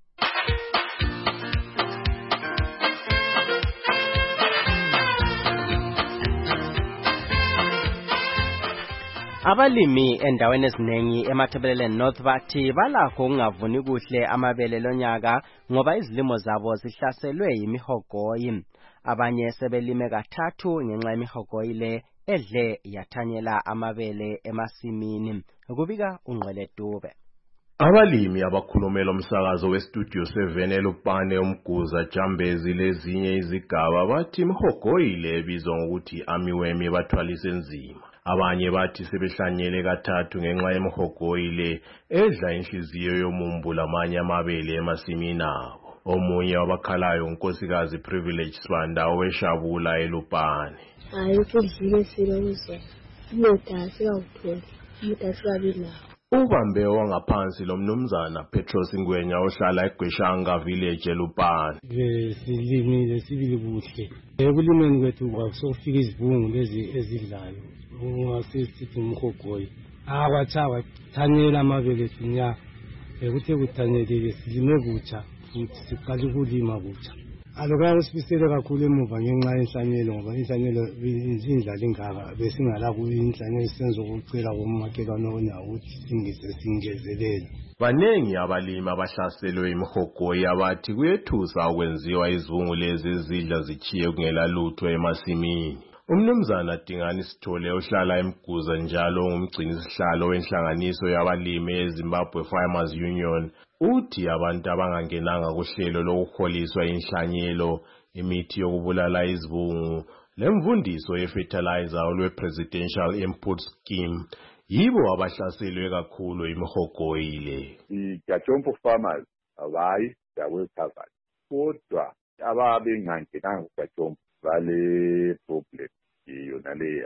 Abalimi endaweni eziningi emathebeleleni North bathi balakho ukungavuni kuhle amabele lonyaka ngoba izilimo zabo zihlaselwe yimihogoyi. Abanye sebelime kathathu ngenxa yemihogoyi le edle yathanyela amabele emasimini. Kubika uNgqele Dube. Abalimi abakhulumela umsakazo weStudio seven eLupane uMguza Jambezi lezinye izigaba bathi imihogoyi le ebizwa ngokuthi amiwemi bathwalise nzima. Abanye bathi sebehlanyele kathathu ngenxa yemihogoyi le edla inhliziyo yomumbu lamanye amabele emasimini abo. Omunye wabakhalayo uNkosikazi Privilege Swanda oweshabula eLupane. Hayi kudlile silozo. Umuda sikawutholi. Umuda sikabila. Ubambe wangaphansi lo mnumzana Petros Ngwenya ohlala eGweshanga village eLupane. Ke silimile sibili kuhle. Ekulimeni kwethu kwakusofika izibungu lezi ezidlayo. Ungasithi umhogoyi. Akwachawa thanyela amabele sinya. Ekuthe kuthanyelile silime kutsha. Futhi siqala ukulima kutsha. Alokuya sibisele kakhulu emuva ngenxa yenhlanyelo ngoba inhlanyelo izindlala ingaka besingala kuyinhlanyelo isenzo ukucela komakhelwane onawo ukuthi singise singezelela. Banengi abalimi abahlaselwe imihogoyi abathi kuyethusa ukwenziwa izivungu lezi ezidla zichiye kungela lutho emasimini. Umnumzana Dingani Sithole ohlala eMguza njalo ngumgcini sihlalo wenhlanganiso yabalimi eZimbabwe Farmers Union uthi abantu abangangenanga kuhlelo lokuholiswa inhlanyelo, imithi yokubulala izibungu lemvundiso yefertilizer olwe-Presidential Input Scheme yibo abahlaselwe kakhulu imihogoyi le. I-Gachompo farmers abayi dawe covered. Kodwa ababengangenanga kuGachompo vale problem yona le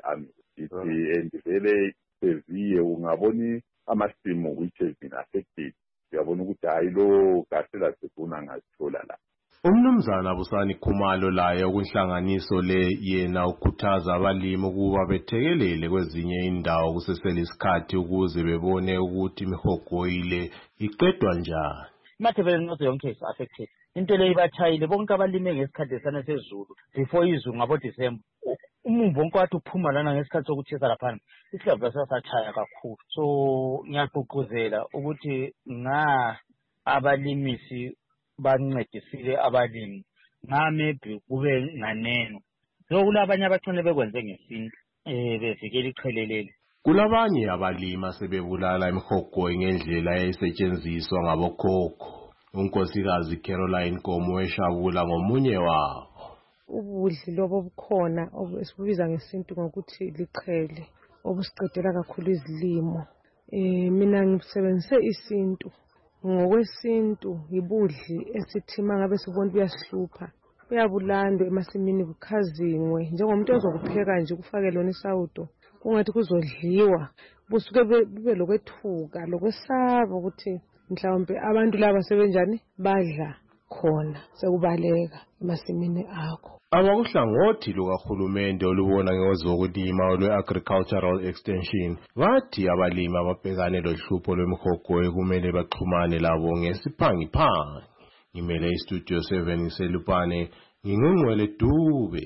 amity and vele seviye ungaboni amasimu which has been affected. Uyabona ukuthi hayi lo gasela sifuna ngazithola la. Umnumzana Busani Khumalo laye kunhlanganiso le yena ukhuthaza abalimi ukuba bethekelele kwezinye indawo kusesele isikhathi ukuze bebone ukuthi imihogoyi le iqedwa njani. Imathebeleni nozo yonke is affected. Into le ibathayile bonke abalime ngesikhathi sana sezulu before izulu ngabo December. Umumbu wonke wathi uphuma lana ngesikhathi sokuthisa laphana isihlava sasathaya kakhulu. So ngiyaqoqozela ukuthi nga abalimisi bancedisile abalimi nga maybe kube nganeno. So kulabanye abathone bekwenze ngesintu eh bevikela iqhelelele. Kulabanye abalimi sebebulala imihogoyi ngendlela eyayisetshenziswa ngabokhokho. uNkosikazi Caroline Komo eshabula ngomunye wabo. Ubudli lobo bukhona obesibubiza ngesintu ngokuthi liqhele obusiqedela kakhulu izilimo. Eh mina ngisebenzise isintu ngokwesintu yibudli esithi mangabe sibona buyasihlupha buyabulandwe emasimini bukhazingwe njengomuntu ozokupheka nje kufake lona isawudo kungathi kuzodliwa busuke bube lokwethuka lokwesaba ukuthi mhlawumbe abantu laba sebenjani badla khona sekubaleka emasimini akho. Abakuhlangothi lukahulumende olubona ngezokulima olwe-agricultural extension bathi abalimi ababhekane lohlupho lwemihogo kumele baxhumane labo ngesiphangiphangi. Ngimele istudio seven ngiselupane ngingungwele Dube.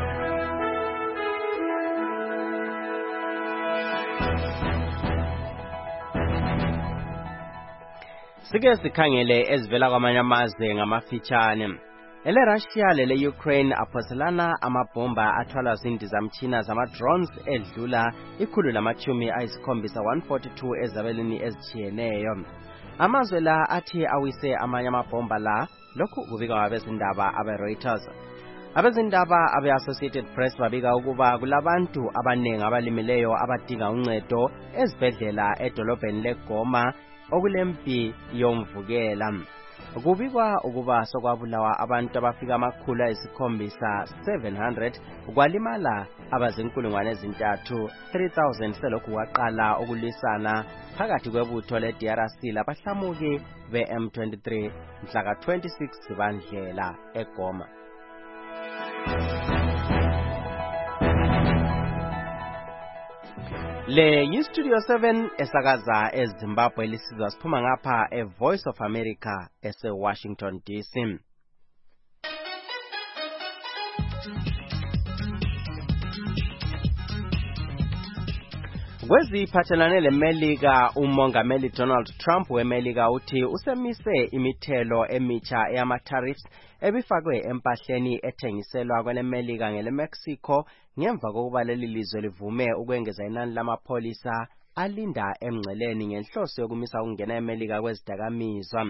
Sike sikhangele ezivela kwamanye amazwe ngamafitshane. Ele Russia lele Ukraine aphoselana amabomba athwala zindizamtshina zama-drones edlula ikhulu lamachumi ayisikhombisa one forty-two ezabelini ezitshiyeneyo. Amazwe la athi awise amanye amabomba la lokhu kubika abezindaba abe-Reuters. Abezindaba abe-Associated Press babika ukuba kulabantu abanengi abalimileyo abadinga uncedo ezibhedlela edolobheni leGoma okulempi yomvukela. Kubikwa ukuba sokwabulawa abantu abafika amakhulu ayisikhombisa seven hundred kwalimala abazinkulungwane ezintathu three thousand selokhu waqala ukulwisana phakathi kwebutho le-D R C labahlamuki be-M twenty-three mhlaka twenty-six Bandlela eGoma. Le yiStudio seven esakaza eZimbabwe lisizwa siphuma ngapha eVoice of America ese-Washington D C. Kweziphathelane leMelika, umongameli Donald Trump weMelika uthi usemise imithelo emitsha eyama-tariffs ebifakwe empahleni ethengiselwa kweleMelika ngeleMexico ngemva kokuba leli lizwe livume ukwengeza inani lamapholisa alinda emngceleni ngenhloso yokumisa ukungena eMelika kwezidakamizwa.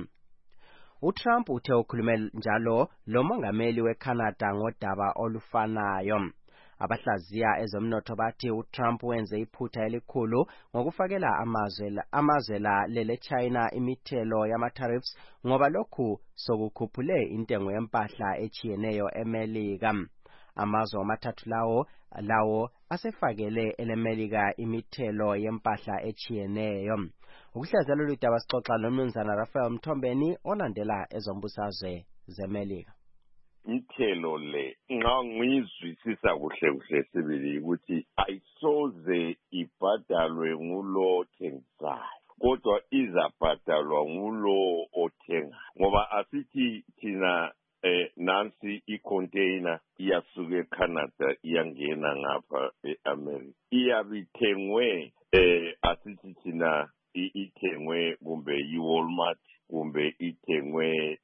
UTrump uthe ukhulume njalo lo mongameli weCanada ngodaba olufanayo. Abahlaziya ezomnotho bathi uTrump wenze iphutha elikhulu ngokufakela amazwe la amazwe la lele China imithelo yama-tariffs ngoba lokhu sokukhuphule intengo yempahla echiyeneyo eMelika. Amazwe amathathu lawo lawo asefakele eleMelika imithelo yempahla echiyeneyo. Ukuhlaziya lolu daba sixoxa noMnumzana Raphael Mthombeni olandela ezombusazwe zeMelika. Imithelo le nxa ngiyizwisisa kuhle kuhle sibili ukuthi ayisoze ibhadalwe ngulo othengisayo kodwa izabhadalwa ngulo othenga ngoba asithi thina eh nansi icontainer iyasuka eCanada iyangena ngapha eAmerica iyabithengwe eh asithi thina ithengwe kumbe yiWalmart kumbe ithengwe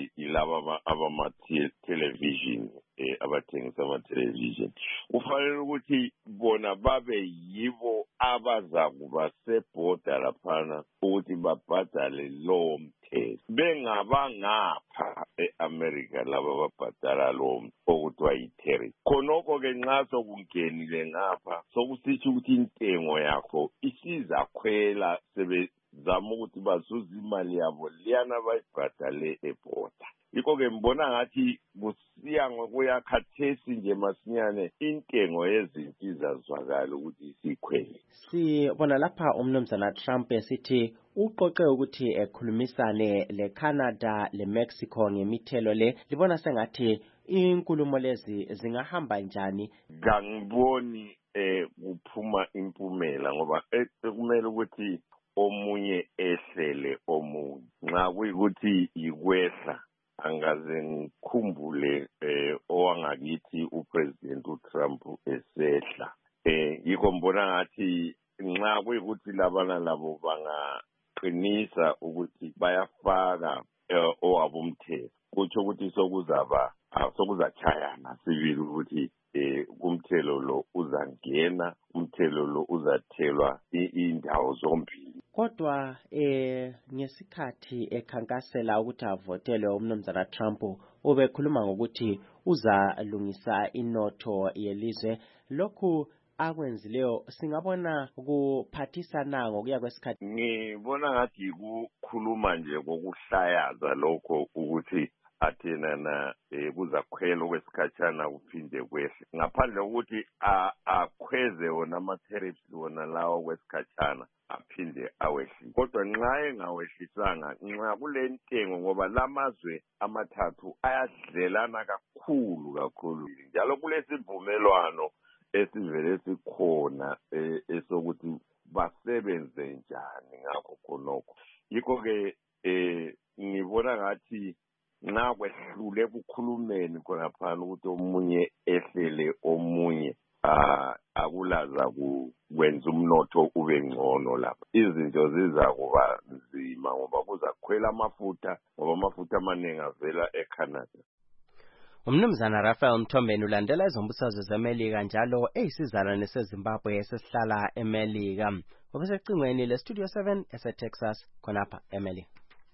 ilaba abama television eh abathengisa ama television kufanele ukuthi bona babe yibo abazakuba seborder laphana ukuthi babhadale lo mthetho bengabangapha eAmerica laba babhadala lo okuthiwa yi-tariff khonoko ke nxa sokungenile ngapha sokusithi ukuthi intengo yakho isiza khwela sebe zama ukuthi bazuze imali yabo liyana bayibhadale eborder. Yikho ke mbona ngathi kusiya ngokuya khathesi nje masinyane intengo yezinsiza zwakala ukuthi sikhwele. Sibona lapha umnumzana Trump esithi uqoqe ukuthi ekhulumisane leCanada leMexico ngemithelo le libona sengathi inkulumo lezi zingahamba njani. Ngangiboni eh kuphuma impumela ngoba ekumele ukuthi omunye ehlele omunye nxa kuyikuthi ikwehla angaze ngikhumbule eh owangakithi upresident uTrump esehla eh yikho mbona ngathi nxa kuyikuthi labana labo bangaqinisa ukuthi bayafaka owabo umthetho kuthi ukuthi sokuzaba sokuzachayana sibili ukuthi eh kumthelo lo uzangena umthelo lo uzathelwa indawo zombili. Kodwa eh ngesikhathi ekhankasela ukuthi avotelwe umnumzana Trump ubekhuluma ngokuthi uzalungisa inotho yelizwe lokhu akwenzileyo singabona kuphathisana ngokuya kwesikhathi. Ngibona ngathi ukukhuluma nje kokuhlayaza lokho ukuthi athena na kuzakhwela kwesikhatshana kuphinde kwehle ngaphandle kokuthi akhweze wona ama-tariffs wona lawo kwesikhatshana aphinde awehli kodwa nxa engawehlisanga nxa kule ntengo ngoba lamazwe amathathu ayadlelana kakhulu kakhulu njalo kulesivumelwano esivele sikhona esokuthi basebenze njani ngakho khonokho yikho-ke um ngibona ngathi nxa kwehlule kukhulumeni khonaphana ukuthi omunye ehlele omunye akulaza kwenza umnotho ube ngcono lapha izinto ziza kuba nzima ngoba kuzakhwela amafutha ngoba amafutha amaningi avela eCanada. Umnumzana Raphael Mthombeni ulandela izombusazwe zeMelika njalo eyisizalwane seZimbabwe esesihlala eMelika. Obesecingweni leStudio seven eseTexas khonapha eMelika.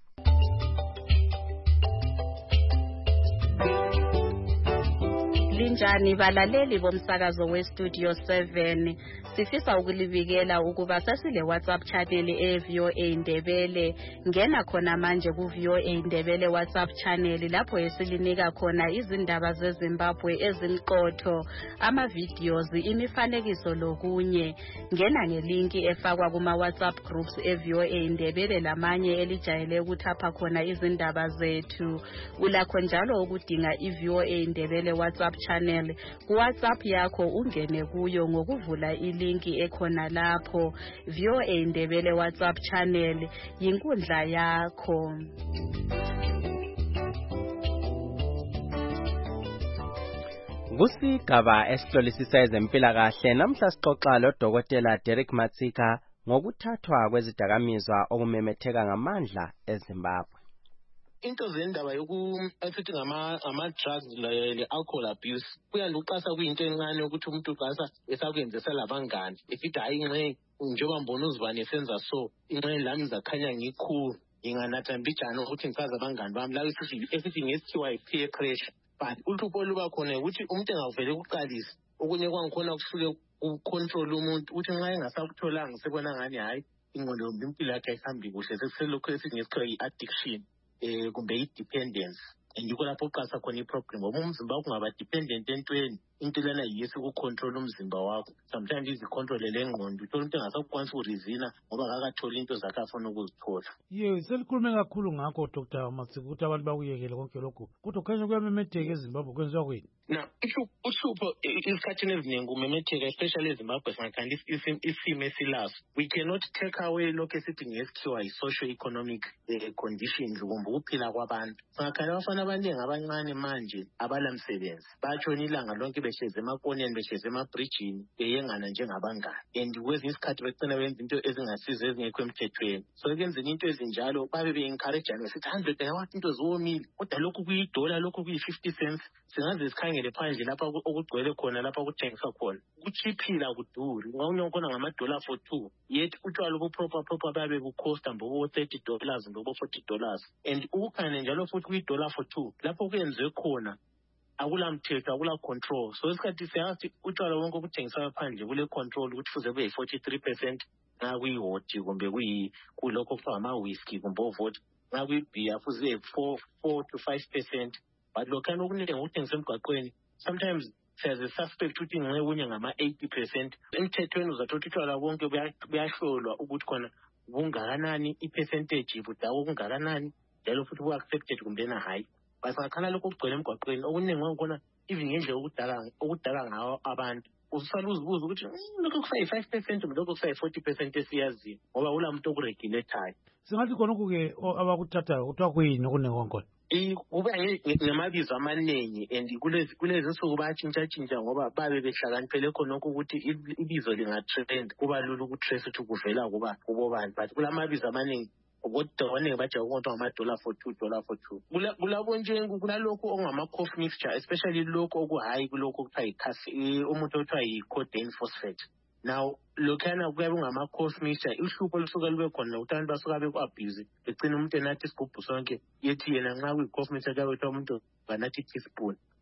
Linjani balaleli bomsakazo weStudio seven. Sifisa ukulibikela ukuba sesile WhatsApp channel e-V O A Ndebele. Ngena khona manje ku-V O A Ndebele WhatsApp channel lapho esilinika khona izindaba zeZimbabwe ezimqotho, ama-videos, imifanekiso lokunye. Ngena ngelinki efakwa kuma-WhatsApp groups e-V O A Ndebele lamanye elijayele ukuthapha khona izindaba zethu. Ulakho njalo ukudinga i-V O A Ndebele WhatsApp channel ku WhatsApp yakho ungene kuyo ngokuvula ilinki ekhona lapho. V O A Ndebele WhatsApp channel yinkundla yakho. Kusigaba esihlolisisa ezempilakahle namhla sixoxa loDokotela Derek Matsika ngokuthathwa kwezidakamizwa okumemetheka ngamandla eZimbabwe. Into zendaba yokuthi ngama-drugs le-alcohol abuse kuyanduqasa kuyinto encane ukuthi umuntu uqasa esakwenzisa labangane efithi hayi inxe njengoba mbona uzibane esenza so inxe lami zakhanya ngikhulu nginganatha mbijana ukuthi ngisazi abangane bami la esithi ngesikhiwa yi-peer pressure but uhlupho oluba khona ukuthi umuntu engavele kuqalisa okunye kwangikhona kusuke ucontrol umuntu ukuthi nxa engasakutholanga sebona ngani hayi ingqondo yombi impilo yakhe ayihambi kuhle sekuselokhu esithi ngesikhiwa yi-addiction eh kumbe i-dependence andikho lapho uqasa khona i-problem ngoba umzimba wakho ungaba dependent entweni into lena yisi ukucontrol umzimba wakho sometimes izicontrolele engqondo uthola umuntu engasakwanisa urizina ngoba akakatholi into zakhe afuna ukuzithola. Ye selikhulume kakhulu ngakho Doctor Matsika ukuthi abantu bakuyekele konke lokho kodwa khanya kuyamemetheka eZimbabwe kwenziwa kwini? Na uhlupho isikhathini eziningi umemetheka especially eZimbabwe singakhanda isimo esilaso. We cannot take away lokho esithi ngesikhiwa yi-social economic conditions kumbe ukuphila kwabantu. Singakhanda abafana abaningi abancane manje abalamsebenzi batshona ilanga lonke behlezi emakoneni behlezi emabridgini beyengana njengabangane and kwezinye isikhathi becina benza into ezingasizo ezingekho emthethweni. So ekwenzeni into ezinjalo babe be-encourage-ana besithi hundred yawathi into ziwomile kodwa lokhu kuyidola lokhu kuyi-fifty cents singaze sikhangele phandle lapha okugcwele khona lapha okuthengiswa khona kuchiphila kuduri ngawunye khona ngamadola for two yet utshwala obuproper proper babe bukhosta mbobo thirty dollars mbobo forty dollars and ukukhane njalo futhi kuyidola for two lapho kuyenziwe khona akula mthetho akula control. So isikhathi siyathi utshwala wonke okuthengiswa phandle kule control ukuthi fuze kube yi-forty-three percent nxa kuyi-hoti kumbe kulokho kuthiwa ama-whisky kumbe ovoti nxa kuyi-beer fuze four four to five percent but lokhana okuningi ukuthengiswa emgwaqweni sometimes siyaze suspect ukuthi ngenxa kunye ngama-eighty percent emthethweni uzathothi utshwala bonke buyahlolwa ukuthi khona bungakanani i-percentage budako kungakanani njalo futhi bu-accepted kumbena hayi basingakhala lokho okugcwele emgwaqweni okuningi ngakubona even ngendlela okudala ngawo abantu usala uzibuza ukuthi lokho kusayi-five percent lokho kusayi-forty percent esiyaziyo ngoba ula muntu okuregulatayo. Singathi khonokho-ke abakuthathayo kuthiwa kuyini okuningi kwakhona? Kuba ngamabizo amaningi and kulezi nsuku bayatshintshatshintsha ngoba babe behlakaniphele khonokho ukuthi ibizo lingatrend kuba lula ukutrace ukuthi kuvela kuba kubobani but kulamabizo amaningi kodwa abaningi bajaye ukonto ngamadola for two dollar for two kulabo nje kulalokho okungama-cough mixture especially lokho okuhayi kulokho okuthiwa yikhasi umuntu okuthiwa yi-codeine phosphate. Now lokhana kuyabe ungama-cough mixture uhlupho olusuka lube khona ukuthi abantu basuka beku-abuse begcina umuntu enathi isigubhu sonke yethi yena nxa kuyi-cough mixture kuyabe kuthiwa umuntu nganathi i-teaspoon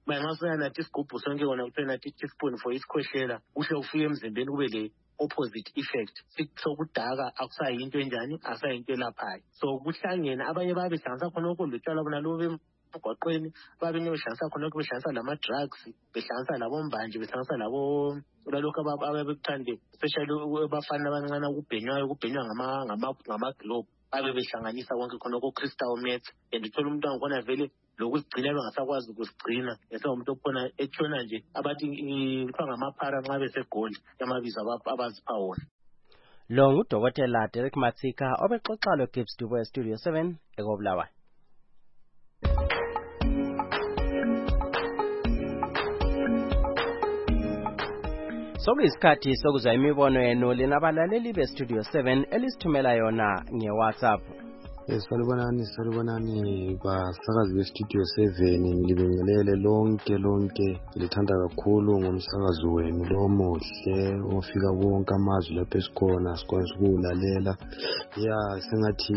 mangasona nathi isigubhu sonke kona kuthiwa nathi teaspoon for isikhwehlela kuhle ufike emzimbeni kube le opposite effect sokudaka akusayinto enjani asayinto elaphayo so kuhlangene abanye babehlanganisa khona ukudlutshwala bona lobe emgwaqweni babanye behlanganisa khona behlanganisa lama-drugs behlanganisa labo mbanje behlanganisa labo lalokhu ababekuthande especially abafana abancane ukubhenywayo ukubhenywa ngama-globe babe behlanganisa konke khona ku-crystal meth and uthola umuntu angkhona vele lokuzigcina bengasakwazi ukusigcina esewumuntu okhona etshona nje abathi kuthiwa ngamaphara nxa besegoli amabizo abazipha wona. Lo ngudokotela Derek Matsika obexoxa lo Gibbs Dubo eStudio seven eKobulawayo. Sokuyisikhathi sokuzwa imibono yenu linabalaleli beStudio seven elisithumela yona ngeWhatsApp. Salibonani salibonani basakazi beStudio seven ngilibingelele lonke lonke ngilithanda kakhulu ngomsakazo wenu lo muhle ofika wonke amazwi lapho esikhona sikwazi ukulalela ya sengathi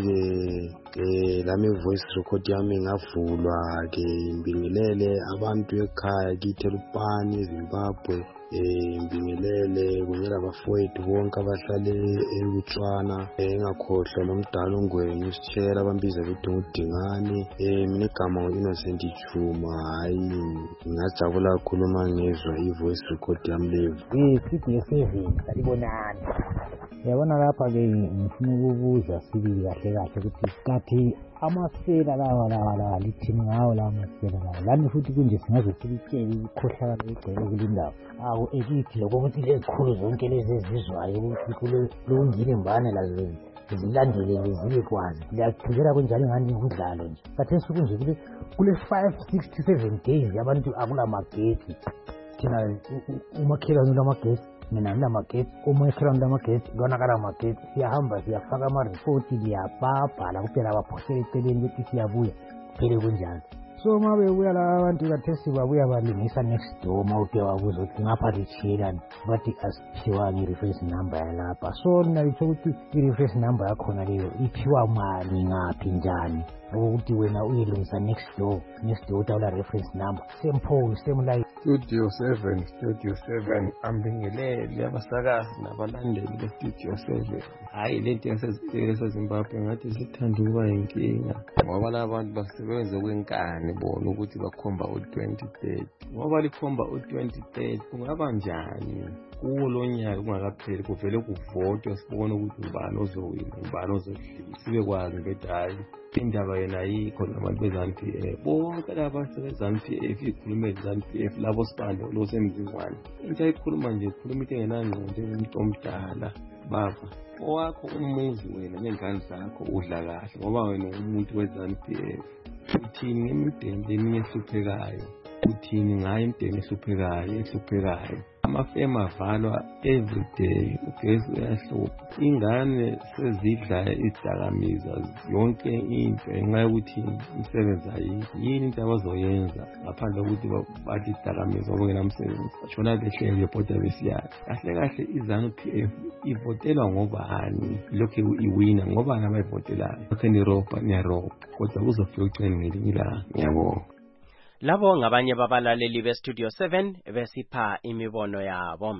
ke lami voice record yami ngavulwa ke ngibingelele abantu ekhaya kithi eLupane eZimbabwe eh ngibingelele kunyela abafowethu bonke abahlale eBotswana engakhohlwa nomdala ongweni usitshela abambiza bethi ngudingani eh mina igama ngoInnocent Chuma hayi ngajabula kakhulu mangezwa ivoice record yami leyo eh Studio seven salibonani yabona lapha ke ngifuna ukubuza sibili kahle kahle ukuthi kathi amasela lawa lawa lawa lithini ngawo la masela lawa lani futhi kunje singaze silitshele ukhohlakala egcwele kulindawo awu ekithi lokuthi lezikhulu zonke lezi ezizwayo ukuthi kule lungile mbane lazo zilandelele zibe kwazi liyaqhubeka kunjani ngani ngudlalo nje kathi sukunje kule kule five six to seven days abantu akula magetsi thina umakhela nula magetsi mina nginamagetsi umakhela nula magetsi lona kala magetsi siyahamba siyafaka ama-report liyabhabhala kuphela abaphosela eceleni bethi siyabuya phele kunjani so uma bebuya laba abantu kathesi babuya balungisa next door uma uke wabuza ukuthi ngapha lithiyelani bathi asiphiwanga i-reference number yalapha so nalitsho ukuthi i-reference number yakhona leyo iphiwa mali ngaphi njani ukuthi wena uyilungisa next door next door utawula reference number same pole same line. Studio seven Studio seven ambingelele abasakazi nabalandeli beStudio seven hayi lento yaseZimbabwe ngathi sithanda ukuba yinkinga ngoba labantu basebenza kwenkani bona ukuthi bakhomba u-twenty thirty ngoba likhomba u-twenty thirty kungaba njani kuwo lo nyaka kungakapheli kuvele kuvotwe sibone ukuthi ubani ozowina ubani ozohlisa sibe kwazi ukuthi hayi indaba yena yikho nabantu be-ZANU P F bonke laba sebe-ZANU P F ikhulume ZANU P F labo sibande lo semzingwane into ayikhuluma nje ikhuluma into engenangqondo njengomuntu omdala baba owakho umuzi wena nengane zakho udla kahle ngoba wena umuntu we-ZANU P F uthini ngemideni eminye ehluphekayo uthini ngayo imideni ehluphekayo ehluphekayo amafema avalwa every day ugesi uyahlupha ingane sezidla izidakamizwa yonke into ngenxa yokuthi imisebenzi ayikho yini into abazoyenza ngaphandle kokuthi bathi izidakamizwa okungenamsebenzi bashona behleli bebhoda besiyala kahle kahle i-ZANU P F ivotelwa ngobani lokhu iwina ngobani abayivotelayo lokhu nirobha niyarobha kodwa kuzofika ugcine ngelinye ilanga ngiyabonga. Labo ngabanye babalaleli beStudio seven besipha imibono yabo.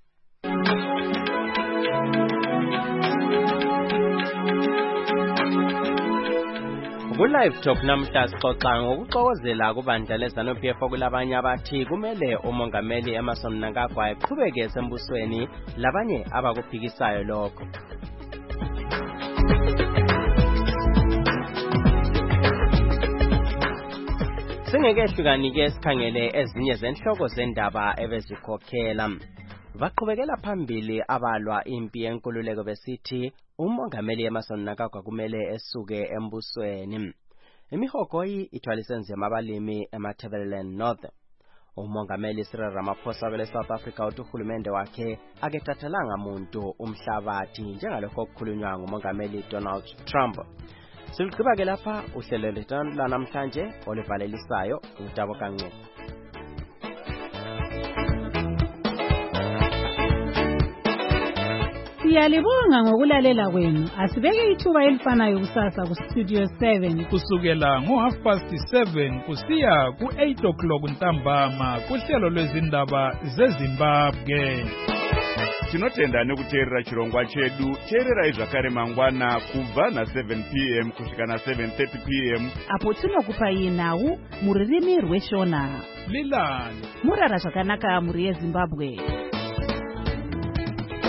Ku-Live Talk namhla sixoxa ngokuxokozela kubandla le-ZANU P F okulabanye abathi kumele umongameli Emmerson Mnangagwa eqhubeke esembusweni labanye abakuphikisayo lokho. Singekehlukanike sikhangele ezinye zenhloko zendaba ebezikhokhela. Baqhubekela phambili abalwa impi yenkululeko besithi umongameli Emmerson Mnangagwa kumele esuke embusweni. Imihogoyi ithwalise nzima abalimi eMatabeleland North. Umongameli Cyril Ramaphosa wele South Africa uthi uhulumende wakhe akethathelanga muntu umhlabathi njengalokho okukhulunywa ngumongameli Donald Trump. Siligqiba ke lapha uhlelo lethu lanamhlanje olivalelisayo uTabo Kancube. Siyalibonga ngokulalela kwenu. Asibeke ithuba elifanayo kusasa ku Studio seven kusukela ngo half past seven kusiya ku eight o'clock ntambama kuhlelo lwezindaba zeZimbabwe. Tinotenda nekuteerera chirongwa chedu. Teererai zvakare mangwana kubva na seven p m kusvika na seven thirty p m apo tinokupai nhau mururimi rweshona. Lilani murara zvakanaka muri yeZimbabwe.